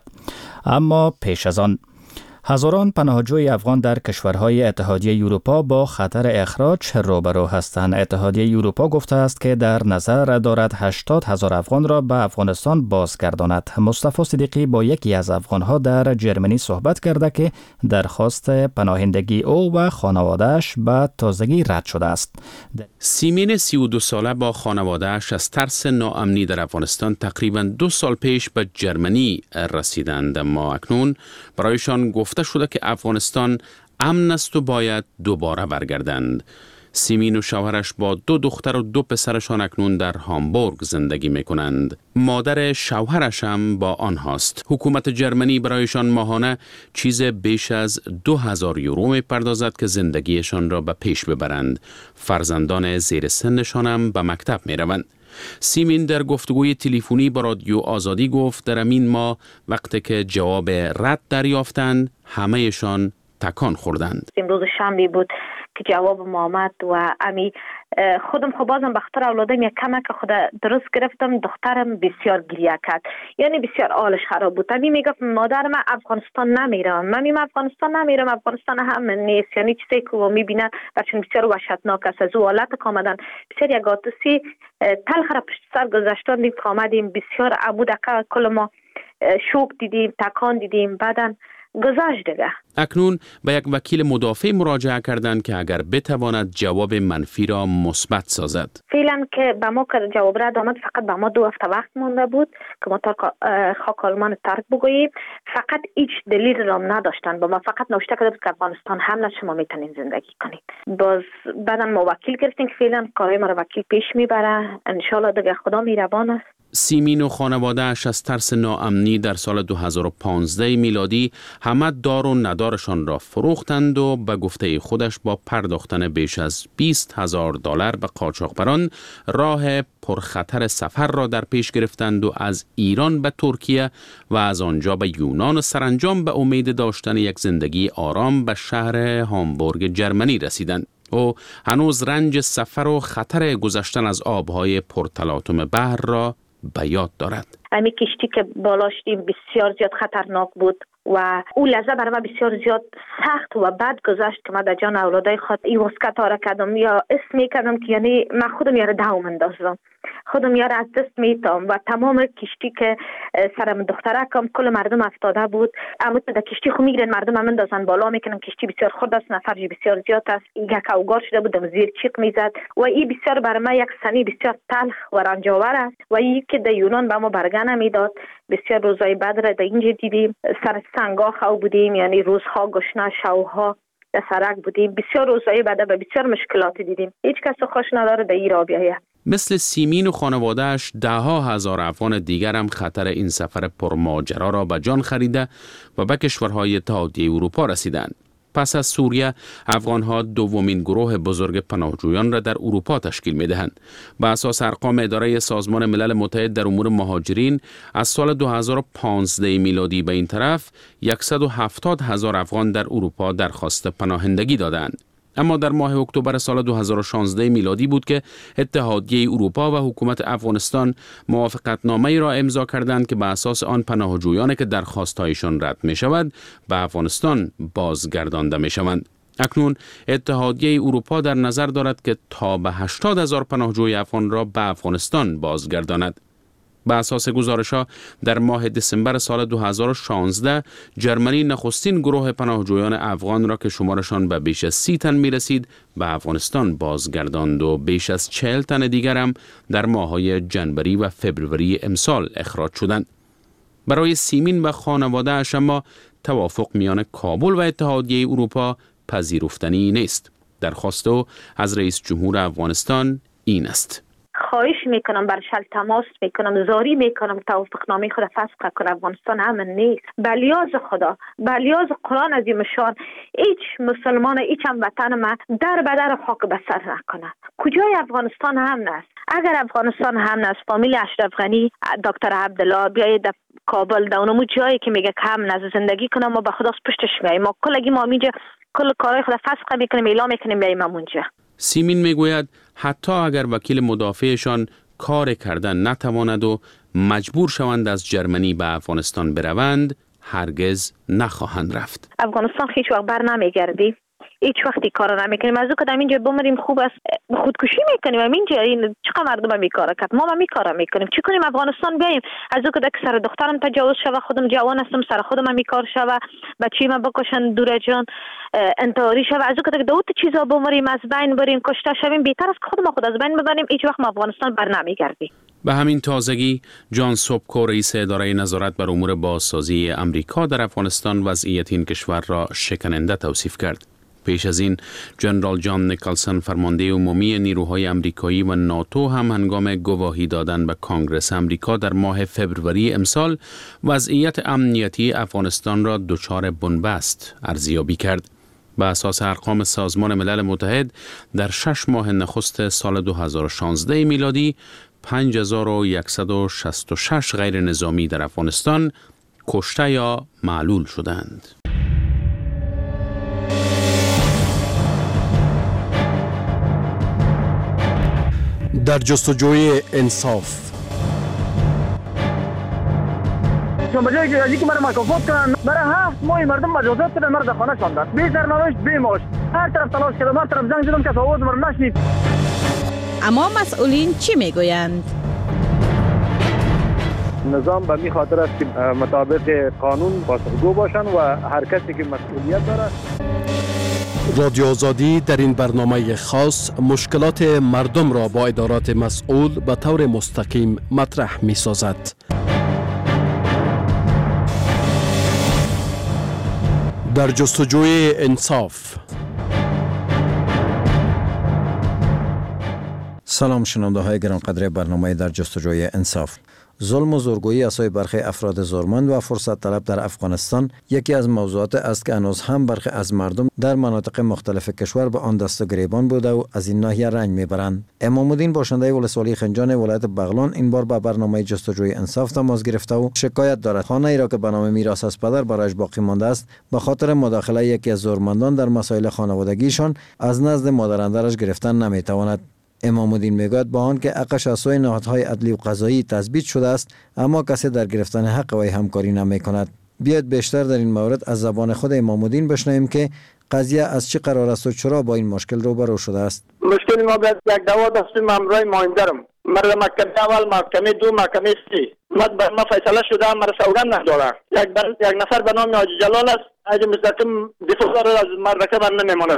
اما پیش از آن هزاران پناهجوی افغان در کشورهای اتحادیه اروپا با خطر اخراج روبرو هستند. اتحادیه اروپا گفته است که در نظر دارد هشتاد هزار افغان را به افغانستان بازگرداند. مصطفی صدیقی با یکی از افغانها در جرمنی صحبت کرده که درخواست پناهندگی او و خانواده‌اش به تازگی رد شده است. سیمین سی و دو ساله با خانواده‌اش از ترس ناامنی در افغانستان تقریباً دو سال پیش به جرمنی رسیدند، اما اکنون برایشان گفته شده که افغانستان امن است و باید دوباره برگردند. سیمین و شوهرش با دو دختر و دو پسرشان اکنون در هامبورگ زندگی می کنند. مادر شوهرش هم با آنهاست. حکومت جرمنی برایشان ماهانه چیز بیش از دو هزار یورو می پردازد که زندگیشان را به پیش ببرند. فرزندان زیر سنشان هم به مکتب می روند. سیمین در گفتگوی تلفنی با رادیو آزادی گفت در همین ماه وقتی که جواب رد دریافتند همهشان تکان خوردند. امروز شنبه بود که جواب ما آمد و امی خودم خب بازم به خاطر اولادم یک کمک خود درست گرفتم. دخترم بسیار گریه کرد، یعنی بسیار حالش خراب بود. امی میگفت مادر من افغانستان نمیرم، من میگم افغانستان نمیرم، افغانستان هم نیست، یعنی چیزی که میبینه بچون بسیار وحشتناک است. از او حالت که آمدن بسیار یک آتشی تلخ را پشت سر گذاشتاندیم که آمدیم بسیار عبود که کل ما شوک دیدیم، تکان دیدیم، بعدن گذاشت دیگه. اکنون به یک وکیل مدافع مراجعه کردند که اگر بتواند جواب منفی را مثبت سازد. فعلا که به ما که جواب رد آمد فقط به ما دو هفته وقت مونده بود که ما خاک آلمان ترک بگوییم. فقط هیچ دلیل را نداشتن، با ما فقط نوشته کرده بود که افغانستان هم شما میتونین زندگی کنید. باز بعدا ما وکیل گرفتیم که فعلا کارهای ما را وکیل پیش میبره. ان شاء الله دیگه خدا مهربان است. سیمین و خانواده‌اش از ترس ناامنی در سال دو هزار و پانزده میلادی همه دار و ندارشان را فروختند و به گفته خودش با پرداختن بیش از بیست هزار دلار به قاچاقبران راه پرخطر سفر را در پیش گرفتند و از ایران به ترکیه و از آنجا به یونان و سرانجام به امید داشتن یک زندگی آرام به شهر هامبورگ جرمنی رسیدند. او هنوز رنج سفر و خطر گذشتن از آبهای پرتلاطم بحر را به یاد دارد. امی کشتی که بالاشتیم بسیار زیاد خطرناک بود و او لحظه برای من بسیار زیاد سخت و بد گذشت که من در جان اولادای خود ای واسکت ها را کردم یا اسمی کردم که یعنی من خودم یاره دو مندازم، خودم یاره از دست میتام و تمام کشتی که سرم دخترکم کل مردم افتاده بود. اما در کشتی خو میگیرن مردم هم مندازن بالا میکنن. کشتی بسیار خرد است، نفرش بسیار زیاد است. یک اوگار شده بودم زیر چیق میزد و این بسیار برای من یک سنی بسیار تلخ و رنجاور است و این که در یونان به ما برگن میداد. بسیار روزای بد را در اینجا دیدیم، سر سنگا خو بودیم، یعنی روزها گشنه، شوها در سرک بودیم. بسیار روزای بد و بسیار مشکلات دیدیم. هیچ کس خوش نداره در این را بیاید. مثل سیمین و خانواده‌اش ده ها هزار افغان دیگر هم خطر این سفر پرماجرا را به جان خریده و به کشورهای اتحادیه اروپا رسیدند. پس از سوریه، افغانها دومین گروه بزرگ پناهجویان را در اروپا تشکیل می‌دهند. بر اساس ارقام اداره سازمان ملل متحد در امور مهاجرین، از سال دو هزار و پانزده میلادی به این طرف صد و هفتاد هزار افغان در اروپا درخواست پناهندگی دادند. اما در ماه اکتبر سال دو هزار و شانزده میلادی بود که اتحادیه اروپا و حکومت افغانستان موافقتنامه‌ای را امضا کردند که به اساس آن پناهجویانی که درخواست‌هایشان رد می‌شود به افغانستان بازگردانده می‌شوند. اکنون اتحادیه اروپا در نظر دارد که تا به هشتاد هزار پناهجوی افغان را به افغانستان بازگرداند. به اساس گزارش‌ها در ماه دسامبر سال دو هزار و شانزده جرمنی نخستین گروه پناهجویان افغان را که شمارشان به بیش از سی تن می‌رسید به افغانستان بازگرداند و بیش از چهل تن دیگر هم در ماه‌های جنوری و فوریه امسال اخراج شدند. برای سیمین و خانواده‌اش اما توافق میان کابل و اتحادیه اروپا پذیرفتنی نیست. درخواست او از رئیس جمهور افغانستان این است: خواهش میکنم، برش التماس میکنم، زاری میکنم توافقنامه خود فسخ کنه. افغانستان همین نیست. بلیاز خدا، بلیاز قرآن عظیم شان، هیچ مسلمان، هیچ هم وطن ما در بدر خاک به سر نکنه. کجای افغانستان هم است؟ اگر افغانستان هم است، فامیل اشرف غنی، دکتر عبدالله بیاید در کابل، در اونمو جایی که میگه که هم نز زندگی کنم، ما به خدا پشتش میاییم. ما کلگی ما اینجا کل کارهای خود فسخ میکنیم، اعلام میکنیم، میاییم اونجا. سیمین میگوید حتی اگر وکیل مدافعشان کار کردن نتواند و مجبور شوند از جرمنی به افغانستان بروند، هرگز نخواهند رفت. افغانستان هیچ وقت بر نمیگردی، هیچ وقتی کار نمیکنیم. از او کدام اینجا بمریم خوب است، خودکشی میکنیم. اینجا این چقدر مردم میکاره کرد، ما هم میکاره میکنیم. چی کنیم؟ افغانستان بیاییم از او کدا که سر دخترم تجاوز شوه، خودم جوان هستم، سر خودم میکار شوه، بچی من بکشن، دور جان انتحاری شوه، از او کدا که دو تا چیزا بمریم، از بین بریم، کشته شویم، بهتر است که خود ما خود از بین ببریم. هیچ وقت ما افغانستان بر نمیگردیم. به همین تازگی جان سوبکو رئیس اداره نظارت بر امور بازسازی امریکا در افغانستان وضعیت این کشور را شکننده توصیف کرد. پیش از این جنرال جان نیکلسون فرمانده عمومی نیروهای امریکایی و ناتو هم هنگام گواهی دادن به کانگرس امریکا در ماه فوریه امسال وضعیت امنیتی افغانستان را دچار بنبست ارزیابی کرد. به اساس ارقام سازمان ملل متحد در شش ماه نخست سال دو هزار و شانزده میلادی پنج هزار و صد و شصت و شش غیر نظامی در افغانستان کشته یا معلول شدند. در جستجوی انصاف به جایی که از اینکه مرا مکافات کنن، برای هفت ماه مردم مجازات کردن، مرا در خانه شاندن، بی سرنوشت، بی معاش. هر طرف تلاش کردم، هر طرف زنگ زدم که آواز مرا نشنید. اما مسئولین چی میگویند؟ نظام به می خاطر است که مطابق قانون پاسخگو باشن و هر کسی که مسئولیت داره. رادیو آزادی در این برنامه خاص مشکلات مردم را با ادارات مسئول به طور مستقیم مطرح می سازد. در جستجوی انصاف. سلام شنونده های گرانقدر برنامه در جستجوی انصاف. ظلم و زورگویی از سوی برخی افراد زورمند و فرصت طلب در افغانستان یکی از موضوعات است که هنوز هم برخی از مردم در مناطق مختلف کشور به آن دست و گریبان بوده و از این ناحیه رنج میبرند. امام الدین باشنده ولسوالی خنجان ولایت بغلان این بار به برنامه جستجوی انصاف تماس گرفته و شکایت دارد خانه ای را که به نام میراث از پدر برایش باقی مانده است به خاطر مداخله یکی از زورمندان در مسائل خانوادگیشان از نزد مادر گرفتن نمیتواند. امام الدین میگوید با آن که حقش از سوی نهادهای عدلی و قضایی تثبیت شده است، اما کسی در گرفتن حق وی همکاری نمی کند. بیاید بیشتر در این مورد از زبان خود امام الدین بشنویم که قضیه از چه قرار است و چرا با این مشکل روبرو شده است. مشکل ما به یک دعوا داشتیم امروز مایندرم. مرا محکمه اول، محکمه دو، محکمه سه. ما بر ما فیصله شده، مرا سوگند نداره. یک بر... یک نفر به نام حاجی جلال است، حاجی مستقیم دفاع را از مدرکه بر نمیمونه.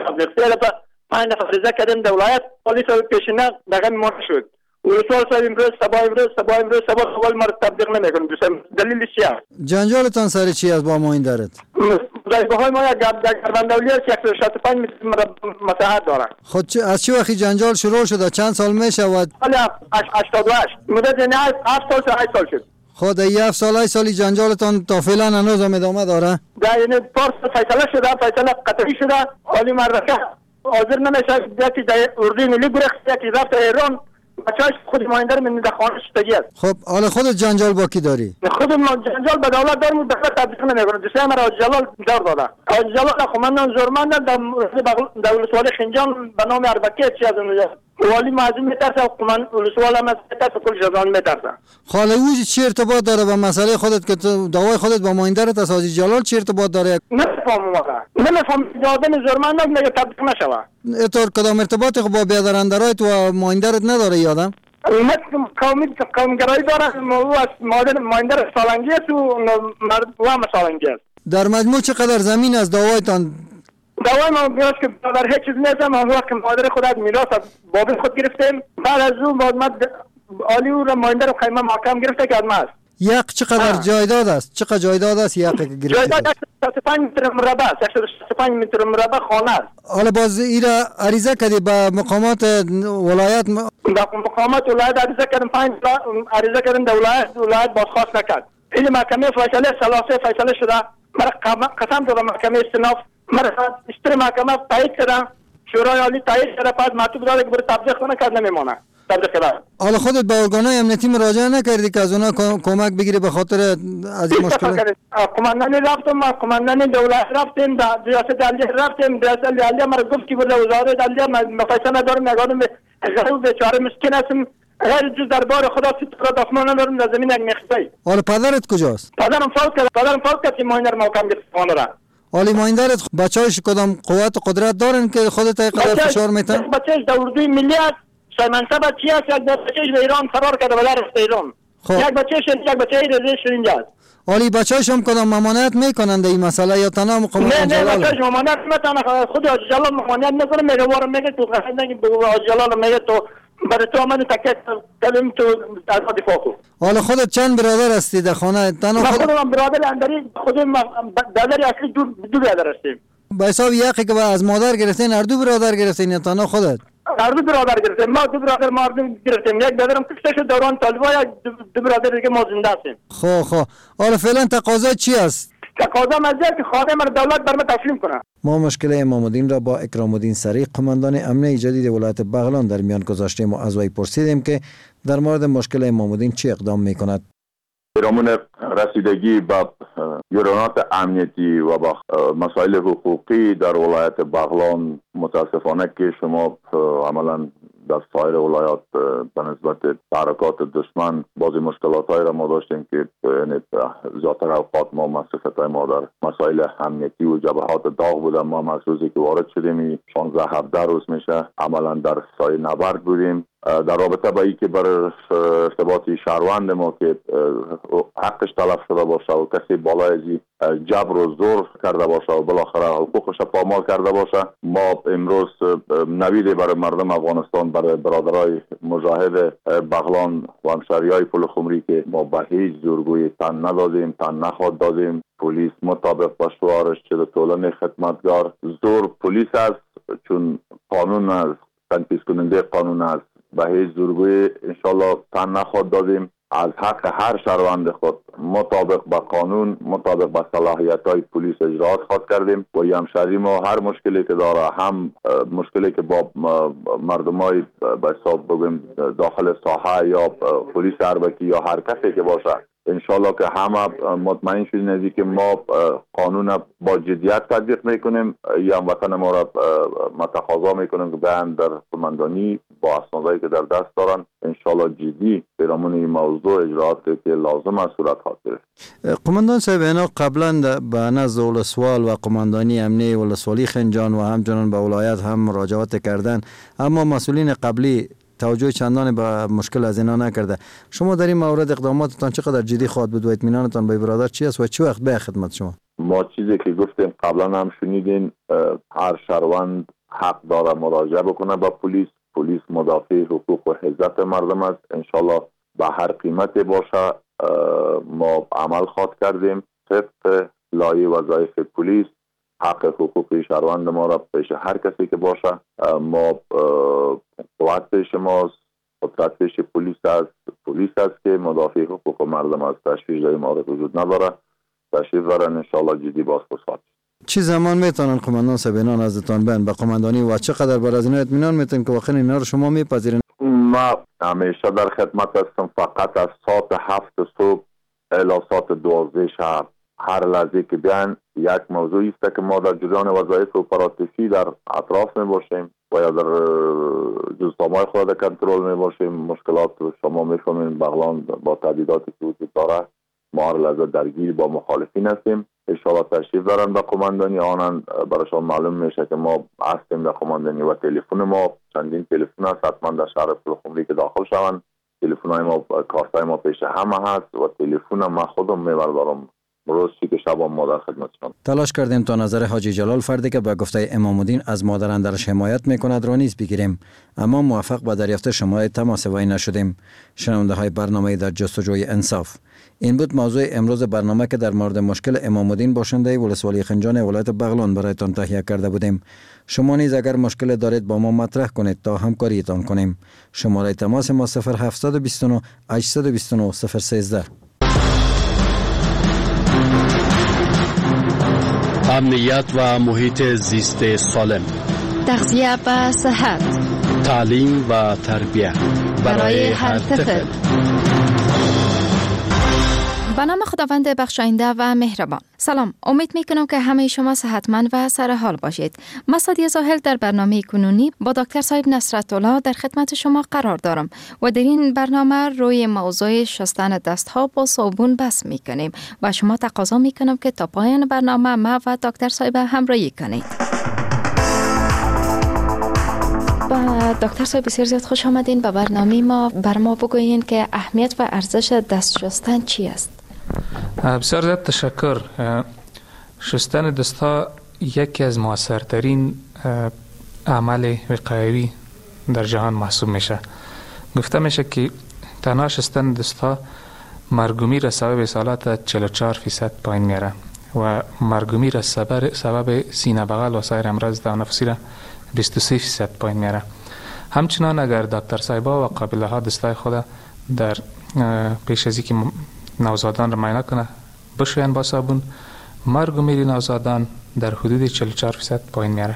ما این فریضه کردیم در ولایت، پلیس پیشینه دقیق میمانه شد. ولسوال صاحب امروز سبا امروز سبا امروز سبا اول ما تبلیغ نمیکنیم. دوستم دلیلش چیه؟ جنجالتان سر چی است با ما این دارد؟ دایبهای ما یک گردندولی است که صد و شصت و پنج مساحت داره. خود چه از چه وقتی جنجال شروع شده؟ چند سال میشه و سال هشتاد و هشت مدت یعنی هفت سال تا هشت سال شد. خود ای هفت سال سالی جنجالتان تا فعلا هنوز هم ادامه داره؟ ده یعنی پارس فیصله شده، فیصله قطعی شده، عالی مدرکه حاضر نمیشه. یکی در اردوی ملی گرخت، یکی رفت ایران، بچه‌اش خود مایندر من در خانه شدگی است. خب حالا خودت جنجال با کی داری؟ خود ما جنجال به دولت دارم، دولت تبلیغ نمیکنه. دوسته مرا حاجی جلال دار داده. حاجی جلال خو من زورمند در در ولسوالی خنجان به نام اربکی چی از اونجا والی معظم میترسه، من ولسوال هم میترسه، کل جزان میترسه. خاله او چه ارتباط داره با مسئله خودت که تو دعوای خودت با مایندرت از حاجی جلال چه ارتباط داره؟ نفهمم واقعا. نمیفهم آدم زورمند میگه تبلیغ نشوه. اتور کدام ارتباطی با بیادرندرایت و مایندرت نداره یادم؟ مثل قومی قومگرایی داره، او از مادر مایندر سالنگی است و مرد هم سالنگی است. در مجموع چقدر زمین از دعوایتان؟ دعوای ما میراث که در هیچ چیز نیستم. هم وقت مادر خود از میراث از بابی خود گرفتیم، بعد از اون بعد عالی او را مایندر خیمه محکم گرفته که از ما است. یک چقدر جایداد است؟ چقدر جایداد است یک که گرفته؟ جایداد صد و پنج متر مربع است. صد و شصت و پنج متر مربع خانه است. حالا باز ایرا عریضه کردی به مقامات ولایت؟ م... به مقامات ولایت عریضه کردم، پنج عریضه کردم در ولایت، ولایت بازخواست نکرد. این محکمه فیصله ثلاثه فیصله شده. مرا قسم دادم محکمه استیناف، مرا اشتر محکمه تایید کرده، شورای عالی تایید کرده، بعد مطلوب داره که برای تبلیغ کنه کرد نمیمونه. حالا خودت به ارگان‌های امنیتی مراجعه نکردی که از اونا کمک بگیری به خاطر از این مشکلات؟ کماندانی رفتم، کماندانی دولت رفتیم، ریاست علیه رفتیم، ریاست علیه مرا گفت که برای وزارت علیه مفیصل ندارم، نگارم غریب بیچاره مسکین هستم، غیر جز دربار خدا سی تا دخمان ندارم، در زمین یک مخزی. حالا پدرت کجاست؟ پدرم فوت کرد، پدرم فوت کرد که ماینر موقع گرفتن را. حالی مایندرت بچه‌هاش کدام قوت و قدرت دارن که خودت اینقدر فشار میتن؟ بچه‌اش در اردوی ملی است. منصب چی است؟ یک بچه‌اش به ایران فرار کرده و رفت ایران. یک بچه‌اش یک بچه‌ای رزش اینجا است. حالی بچه‌هاش هم کدام ممانعت میکنند این مسئله یا تنها مقام نه نه بچه‌اش ممانعت میکنه، خود حاج جلال ممانعت میکنه، میگه وارو میگه تو قصد نگی به حاج جلال میگه تو برای تو من تکت کلم تو از دفاع کو. حالا خودت چند برادر هستی در خانه؟ تنها خودم برادر اندری خودم برادر اصلی دو دو برادر هستیم. به حساب یکی که از مادر گرفتین، هر دو برادر گرفتین یا تنها خودت؟ هر دو برادر گرفتیم، ما دو برادر مردم گرفتیم، یک برادرم کشته شد دوران طالبان، یک دو برادر دیگه ما زنده هستیم. خب خب حالا فعلا تقاضا چی است؟ تقاضا مزید که خانه من دولت بر ما تسلیم کنه. ما مشکل امام الدین را با اکرام الدین سریع قماندان امنیه جدید ولایت بغلان در میان گذاشتیم و از وی پرسیدیم که در مورد مشکل امام الدین چه اقدام میکند. پیرامون رسیدگی به جریانات امنیتی و با مسائل حقوقی در ولایت بغلان متاسفانه که شما عملا در سایر ولایات به نسبت حرکات دشمن بعضی مشکلات‌هایی را ما داشتیم که زیادتر اوقات ما مسئولیت ما در مسائل امنیتی و جبهات داغ بودم. ما از روزی که وارد شدیم شانزده هفده روز میشه عملا در سایه نبرد بودیم در رابطه با اینکه بر ارتباطی شهروند ما که حقش تلف شده باشه و کسی بالای از جبر و زور کرده باشه و بالاخره حقوقش پامال کرده باشه، ما امروز نوید برای مردم افغانستان، برای برادرای مجاهد بغلان و همشهریای پل خمری که ما به هیچ زورگویی تن ندادیم، تن نخواد دادیم. پلیس مطابق با شعارش چه طولن خدمتگار زور پلیس است، چون قانون است، تنفیذ کننده قانون است، به هیچ زورگویی انشالله تن نخواد دادیم. از حق هر شهروند خود مطابق با قانون، مطابق با صلاحیت های پلیس اجراات خواهد کردیم و همشهری ما هر مشکلی که داره، هم مشکلی که با مردم های به حساب بگیم داخل ساحه یا پلیس اربکی یا هر کسی که باشه، انشالله که همه مطمئن شدیم از که ما قانون با جدیت تطبیق میکنیم. یا وطن ما را متقاضا میکنیم که بیان در قماندانی با اسنادایی که در دست دارن انشالله جدی پیرامون این موضوع اجرااتی که لازم است صورت خواهد گرفت. قماندان صاحب، اینا قبلا به نزد ولسوال و قماندانی امنیه ولسوالی خنجان و همچنان به ولایت هم مراجعات کردن، اما مسئولین قبلی توجه چندان به مشکل از اینا نکرده. شما در این مورد اقداماتتان چقدر جدی خواهد بود و اطمینانتان به برادر چی است و چه وقت به خدمت شما؟ ما چیزی که گفتیم قبلا هم شنیدین، هر شهروند حق داره مراجعه بکنه با پلیس. پلیس مدافع حقوق و عزت مردم است. انشالله به هر قیمتی باشه ما عمل خواهد کردیم طبق لایحه وظایف پلیس. حق حقوقی شهروند ما را پیش هر کسی که باشه، ما قوت پیش ماست، قدرت پیش پلیس است. پلیس است که مدافع حقوق مردم است. تشویش در این مورد وجود نداره. تشریف دارن انشالله جدی باز پرسات. چی زمان میتونن قماندان سبینان ازتان بین به قماندانی و چقدر بر از اینا اطمینان میتونن که واقعا اینا رو شما میپذیرین؟ ما همیشه در خدمت هستم، فقط از ساعت هفت صبح الی ساعت دوازده شب هر لحظه که بیان یک موضوعی است که ما در جریان وظایف اپراتیفی در اطراف می باشیم و یا در جزئیات خود کنترل می باشیم. مشکلات شما میفهمین بغلان با تعدیداتی که وجود داره، ما هر لحظه درگیر با مخالفین هستیم. انشاءالله تشریف دارن به قماندانی، آنان برایشان معلوم میشه که ما هستیم در قماندانی و تلفن ما چندین تلفن هست حتما در شهر پلخمری که داخل شوند. تلفن های ما، کارت های ما پیش همه هست و تلفن ما خودم میبردارم روزی که شب ما در خدمتشان. تلاش کردیم تا نظر حاجی جلال، فردی که به گفته امام الدین از مادر اندرش حمایت میکند را نیز بگیریم، اما موفق به دریافت شماره تماس وی نشدیم. شنونده های برنامه در جستجوی انصاف، این بود موضوع امروز برنامه که در مورد مشکل امام الدین باشنده ولسوالی خنجان ولایت بغلان برایتان تهیه کرده بودیم. شما نیز اگر مشکل دارید با ما مطرح کنید تا همکاریتان کنیم. شماره تماس ما صفر هفت دو نه هشت دو نه صفر یک سه. امنیت و محیط زیست سالم، تغذیه و صحت، تعلیم و تربیت برای هر طفل. به نام خداوند بخشاینده و مهربان. سلام، امید میکنم که همه شما صحتمند و سر حال باشید. من سادیه زاهل در برنامه کنونی با دکتر صاحب نصرت الله در خدمت شما قرار دارم و در این برنامه روی موضوع شستن دست ها با صابون بحث میکنیم و شما تقاضا میکنم که تا پایان برنامه ما و دکتر صاحب همراهی کنید. با دکتر صاحب بسیار زیاد خوش آمدین به برنامه ما. بر ما بگویین که اهمیت و ارزش دست شستن چی است؟ بسیار زیاد تشکر. شستن دست‌ها یکی از موثرترین عمل وقایوی در جهان محسوب میشه. گفته میشه که تنها شستن دست‌ها مرگومی را سبب اصالت چهل و چهار فیصد پایین میاره و مرگومی را سبب سبب سینه بغل و سایر امراض تنفسی را بیست و سه فیصد پایین میاره. همچنان اگر دکتر صاحبا و قابله ها دستای خود در پیش از اینکه نوزادان را معاینه کنه بشوین با صابون، مرگ و میر نوزادان در حدود چهل و چهار فیصد پایین میاره.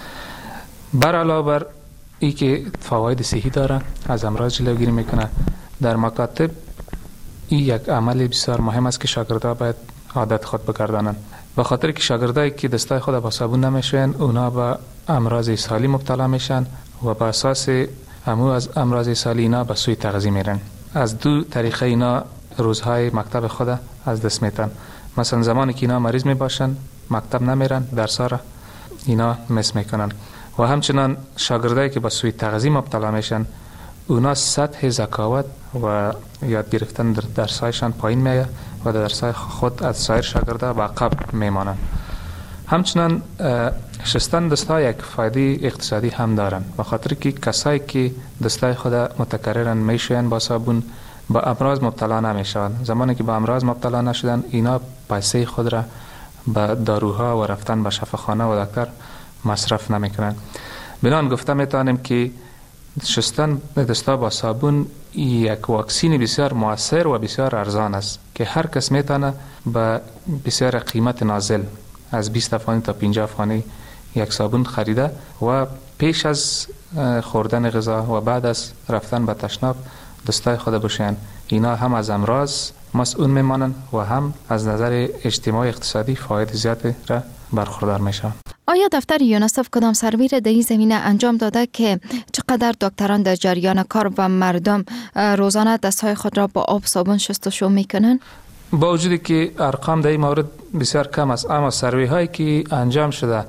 بر علاوه بر ای که فواید صحی داره، از امراض جلوگیری میکنه. در مکاتب این یک عمل بسیار مهم است که شاگردها باید عادت خود بگردانند. به خاطر که شاگردایی که دستای خود با صابون نمیشوین، اونا به امراض اسهالی مبتلا میشن و به اساس همو از امراض اسهالی اینا به سوی تغذیه میرن. از دو طریقه اینا روزهای مکتب خود از دست میتن. مثلا زمانی که اینا مریض میباشن مکتب نمیرن، درسا را اینا مس میکنن. و همچنان شاگردایی که به سوی تغذیه مبتلا میشن، اونا سطح ذکاوت و یاد گرفتن در درسایشان پایین میاد و در درسای خود از سایر شاگردا به عقب میمانند. همچنان شستن دست‌ها یک فایده اقتصادی هم دارن، به خاطر که کسایی که دستای خود متکررن میشوین با صابون با امراض مبتلا نمیشوند. زمانی که با امراض مبتلا نشدن، اینا پیسه خود را به داروها و رفتن به شفاخانه و دکتر مصرف نمیکنن. بنان گفته میتونیم که شستن دستا با صابون یک واکسین بسیار مؤثر و بسیار ارزان است که هر کس میتونه با بسیار قیمت نازل از بیست افغانی تا پنجاه افغانی یک صابون خریده و پیش از خوردن غذا و بعد از رفتن به تشناب دستای خود بشین. اینا هم از امراض مسئول میمانند و هم از نظر اجتماعی اقتصادی فاید زیاد را برخوردار میشن. آیا دفتر یونیسف کدام سروی را در این زمینه انجام داده که چقدر دکتران در جریان کار و مردم روزانه دستهای خود را با آب صابون شستشو میکنن؟ با وجودی که ارقام در این مورد بسیار کم است، اما سروی هایی که انجام شده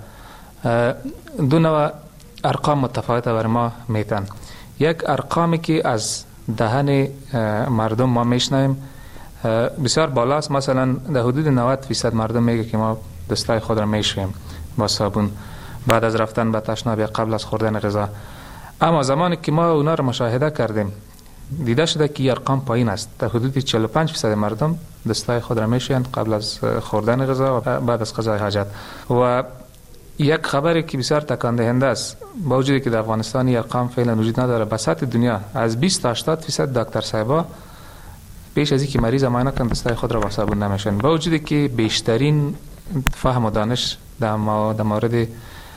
دو نوع ارقام متفاوته بر ما میتن. یک ارقامی که از دهن مردم ما میشنویم بسیار بالاست. مثلا در حدود نود فیصد مردم میگه که ما دستای خود را میشویم با صابون بعد از رفتن به تشناب یا قبل از خوردن غذا. اما زمانی که ما اونا را مشاهده کردیم دیده شده که ارقام پایین است. در حدود چهل و پنج فیصد مردم دستای خود را میشویند قبل از خوردن غذا و بعد از قضای حاجت. و یک خبری که بسیار تکان دهنده است، با وجودی که در افغانستان ارقام فعلا وجود نداره، به سطح دنیا از بیست تا هشتاد فیصد دکتر صاحبا پیش از اینکه مریض معاینه کنند دستای خود را با صابون نمیشویند. با وجودی که بیشترین فهم و دانش در مورد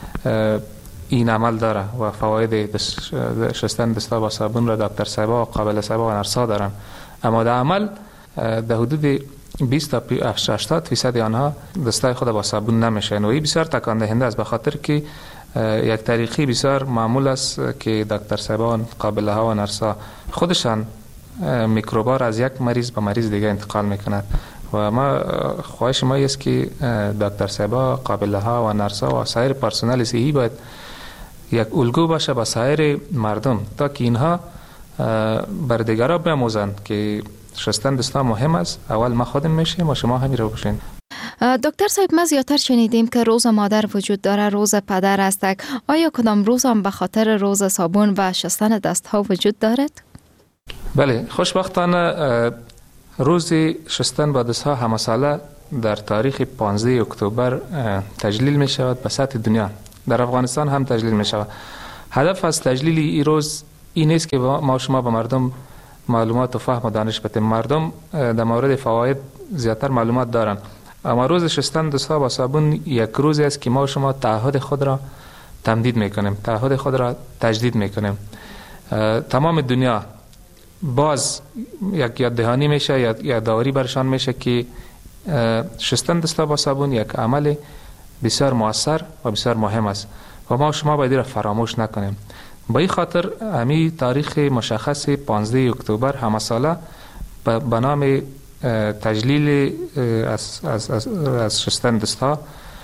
این عمل داره و فواید شستن دستا با صابون را دکتر صاحبا و قابله صاحبا و نرسا دارن، اما در عمل در حدود بیست تا هشتاد فیصد آنها دستای خود با صابون نمیشن و این بسیار تکان دهنده است، به خاطر که یک طریقی بسیار معمول است که دکتر صاحبا قابله ها و نرسا خودشان میکروبا را از یک مریض به مریض دیگه انتقال میکنند و ما خواهش ما است که دکتر صاحبا قابله ها و نرسا و سایر پرسنل صحی باید یک الگو باشه با سایر مردم تا که اینها بر دیگران بیاموزند که شستن دستها مهم است. اول ما خودم میشیم و شما همین رو بشین. دکتر صاحب، ما زیادتر شنیدیم که روز مادر وجود داره، روز پدر است. آیا کدام روز هم به خاطر روز صابون و شستن دستها وجود دارد؟ بله، خوشبختانه روز شستن با دستها همه ساله در تاریخ پانزده اکتبر تجلیل می شود به سطح دنیا. در افغانستان هم تجلیل می شود. هدف از تجلیل این روز این نیست که ما شما به مردم معلومات و فهم و دانش بدیم. مردم در مورد فواید زیادتر معلومات دارن، اما روز شستن دستها با صابون یک روزی است که ما شما تعهد خود را تمدید میکنیم، تعهد خود را تجدید میکنیم. تمام دنیا باز یک یاد دهانی میشه، یا یادآوری برشان میشه که شستن دستها با صابون یک عمل بسیار مؤثر و بسیار مهم است و ما شما باید را فراموش نکنیم. با این خاطر همی تاریخ مشخص پانزده اکتبر همه ساله به نام تجلیل از, از, از, از شستن دستها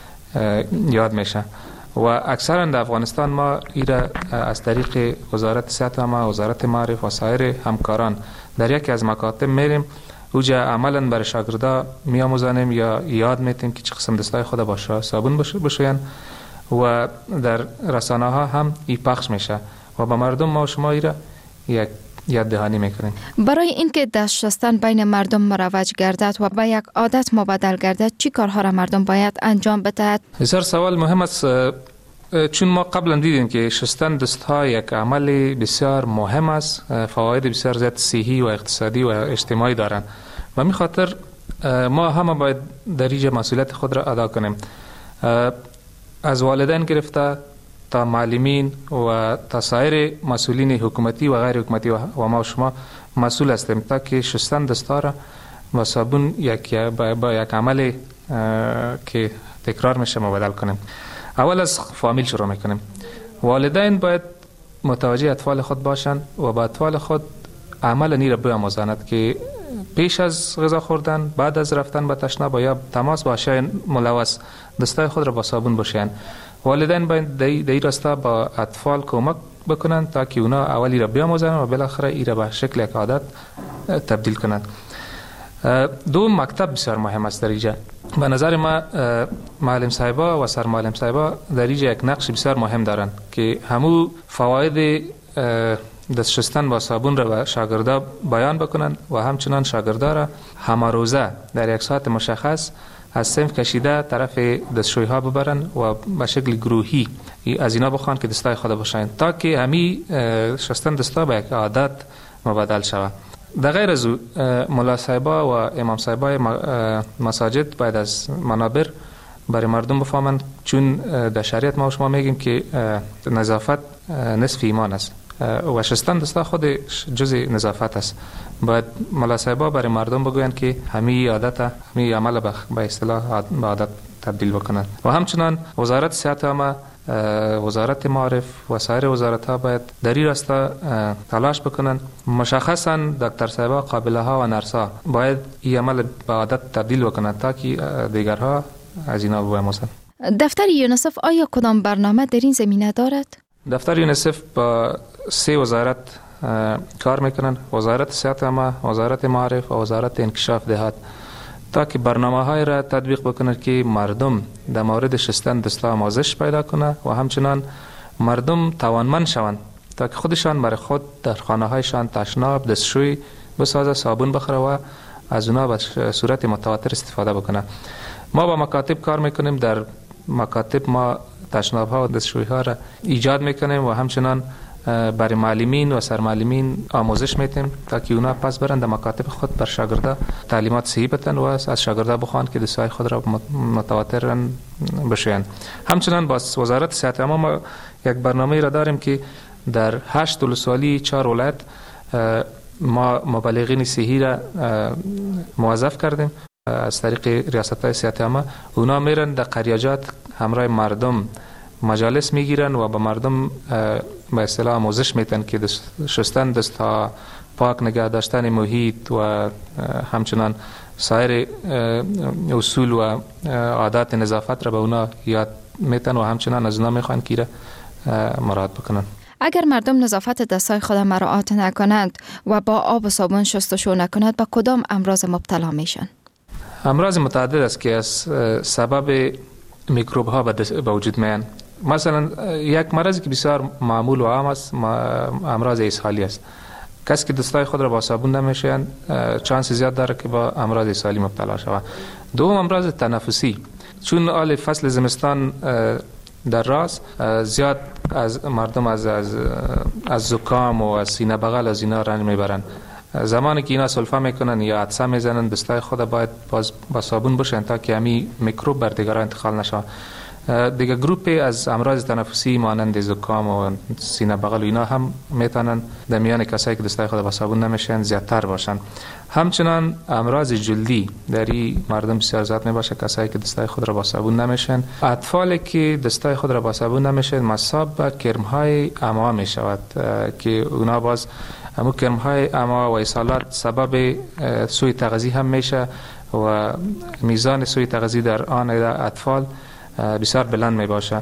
یاد میشه و اکثرا در افغانستان ما ایره از طریق وزارت صحت ما، وزارت معارف و سایر همکاران در یکی از مکاتب میریم، اوجا عملا برای شاگردا میآموزانیم یا یاد میتیم که چه قسم دستای خود با صابون بشوین و در رسانه ها هم ای پخش میشه و با مردم ما و شما ایره یک یاد دهانی میکنیم. برای اینکه دست شستن بین مردم مروج گردد و به یک عادت مبدل گردد، چی کارها را مردم باید انجام بدهد؟ بسیار سوال مهم است، چون ما قبلا دیدیم که شستن دستها یک عمل بسیار مهم است، فواید بسیار زیاد صحی و اقتصادی و اجتماعی دارند و می خاطر ما همه باید در اینجا مسئولیت خود را ادا کنیم. از والدین گرفته تا معلمین و تا سایر مسئولین حکومتی و غیر حکومتی و ما و شما مسئول هستیم تا که شستن دستها را با صابون یک با یک عمل که تکرار میشه مبدل کنیم. اول از فامیل شروع میکنیم. والدین باید متوجه اطفال خود باشند و با اطفال خود عمل نی را بیاموزند که پیش از غذا خوردن، بعد از رفتن به تشناب یا تماس با اشیاء ملوث دستای خود را با صابون بشویند. والدین باید در این راستا با اطفال کمک بکنند تا که اونا اولی را بیاموزند و بالاخره ای را به شکل یک عادت تبدیل کنند. دو مکتب بسیار مهم است در اینجا. به نظر ما معلم صاحبا و سر معلم صاحبا در اینجا یک نقش بسیار مهم دارند که همو فواید دست شستن با صابون را به شاگردا بیان بکنند و همچنان شاگردا را همه روزه در یک ساعت مشخص از صنف کشیده طرف دستشویی ها ببرن و به شکل گروهی از اینا بخوان که دستای خود باشن تا که همی شستن دستا به یک عادت مبدل شود. در غیر از ملا صاحبا و امام صاحبای مساجد باید از منابر برای مردم بفهمند، چون در شریعت ما و شما میگیم که نظافت نصف ایمان است و شستن دستا خود جزء نظافت است. باید ملا صاحبا برای مردم بگویند که همین عادت همین عمل به اصطلاح به عادت تبدیل بکنند و همچنان وزارت صحت ما، وزارت معارف و سایر وزارت ها باید در این راستا تلاش بکنند. مشخصا دکتر صاحبا، قابله ها و نرس ها باید این عمل به عادت تبدیل بکنند تا که دیگرها از اینا بیاموزند. دفتر یونیسف آیا کدام برنامه در این زمینه دارد؟ دفتر یونیسف با سه وزارت کار میکنن، وزارت صحت عامه، وزارت معارف و وزارت انکشاف دهات، تا که برنامه های را تطبیق بکنند که مردم در مورد شستن دستا آموزش پیدا کنه و همچنان مردم توانمند شوند تا که خودشان برای خود در خانه هایشان تشناب، دستشوی بسازه، صابون بخره و از اونا به صورت متواتر استفاده بکنه. ما با مکاتب کار میکنیم، در مکاتب ما تشناب ها و دستشویی ها را ایجاد میکنیم و همچنان برای معلمین و سرمعلمین آموزش میتیم تا که اونا پس برند در مکاتب خود بر شاگردا تعلیمات صحیح بدن و از شاگردا بخوان که دستای خود را متواتر بشویند. همچنان با وزارت صحت عامه ما یک برنامه را داریم که در هشت ولسوالی چهار ولایت ما مبلغین صحی را موظف کردیم از طریق ریاست‌های صحت عامه. اونا میرن در قریاجات همراه مردم مجالس میگیرن و با مردم به اصطلاح آموزش میتن که دست شستن دستها، پاک نگه داشتن محیط و همچنان سایر اصول و عادات نظافت را به اونا یاد میتن و همچنان از اونا میخوان که را مراعات بکنن. اگر مردم نظافت دستای خود مراعات نکنند و با آب و صابون شستشو نکنند با کدام امراض مبتلا میشن؟ امراض متعدد است که از سبب میکروب ها به وجود میان. مثلا یک مرضی که بسیار معمول و عام است امراض اسهالی است. کسی که دستای خود را با صابون نمیشویند چانس زیاد داره که با امراض اسهالی مبتلا شود. دوم امراض تنفسی، چون حال فصل زمستان در راست زیاد از مردم از از از زکام و از سینه بغل از اینا رنج میبرند. زمانی که اینا سلفه میکنن یا عطسه میزنن دستای خود باید باز با صابون بشن تا که همین میکروب بر دیگران انتقال نشه. دیگه گروپی از امراض تنفسی مانند زکام و سینه بغل و اینا هم میتونن در میان کسایی که دستای خود با صابون نمیشن زیادتر باشن. همچنان امراض جلدی در این مردم بسیار زیاد میباشه، کسایی که دستای خود را با صابون نمیشن. اطفالی که دستای خود را با صابون نمیشن مصاب به کرمهای اما میشود که اونا باز همون کرمهای اما و ایصالات سبب سوء تغذیه هم میشه و میزان سوء تغذیه در آن اطفال بسیار بلند می باشه.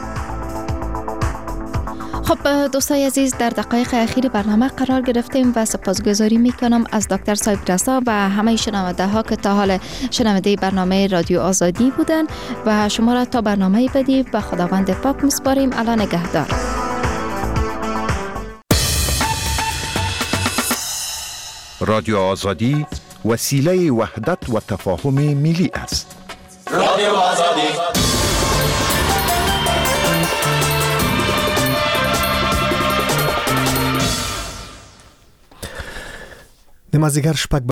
خب دوستای عزیز، در دقایق اخیر برنامه قرار گرفتیم و سپاسگزاری می کنم از دکتر صاحب رسا و همه شنونده ها که تا حال شنونده برنامه رادیو آزادی بودن و شما را تا برنامه بعدی به خداوند پاک میسپاریم. الله نگهدار. رادیو آزادی وسیله وحدت و تفاهم ملی است. رادیو آزادی. د مازدیګر شپږ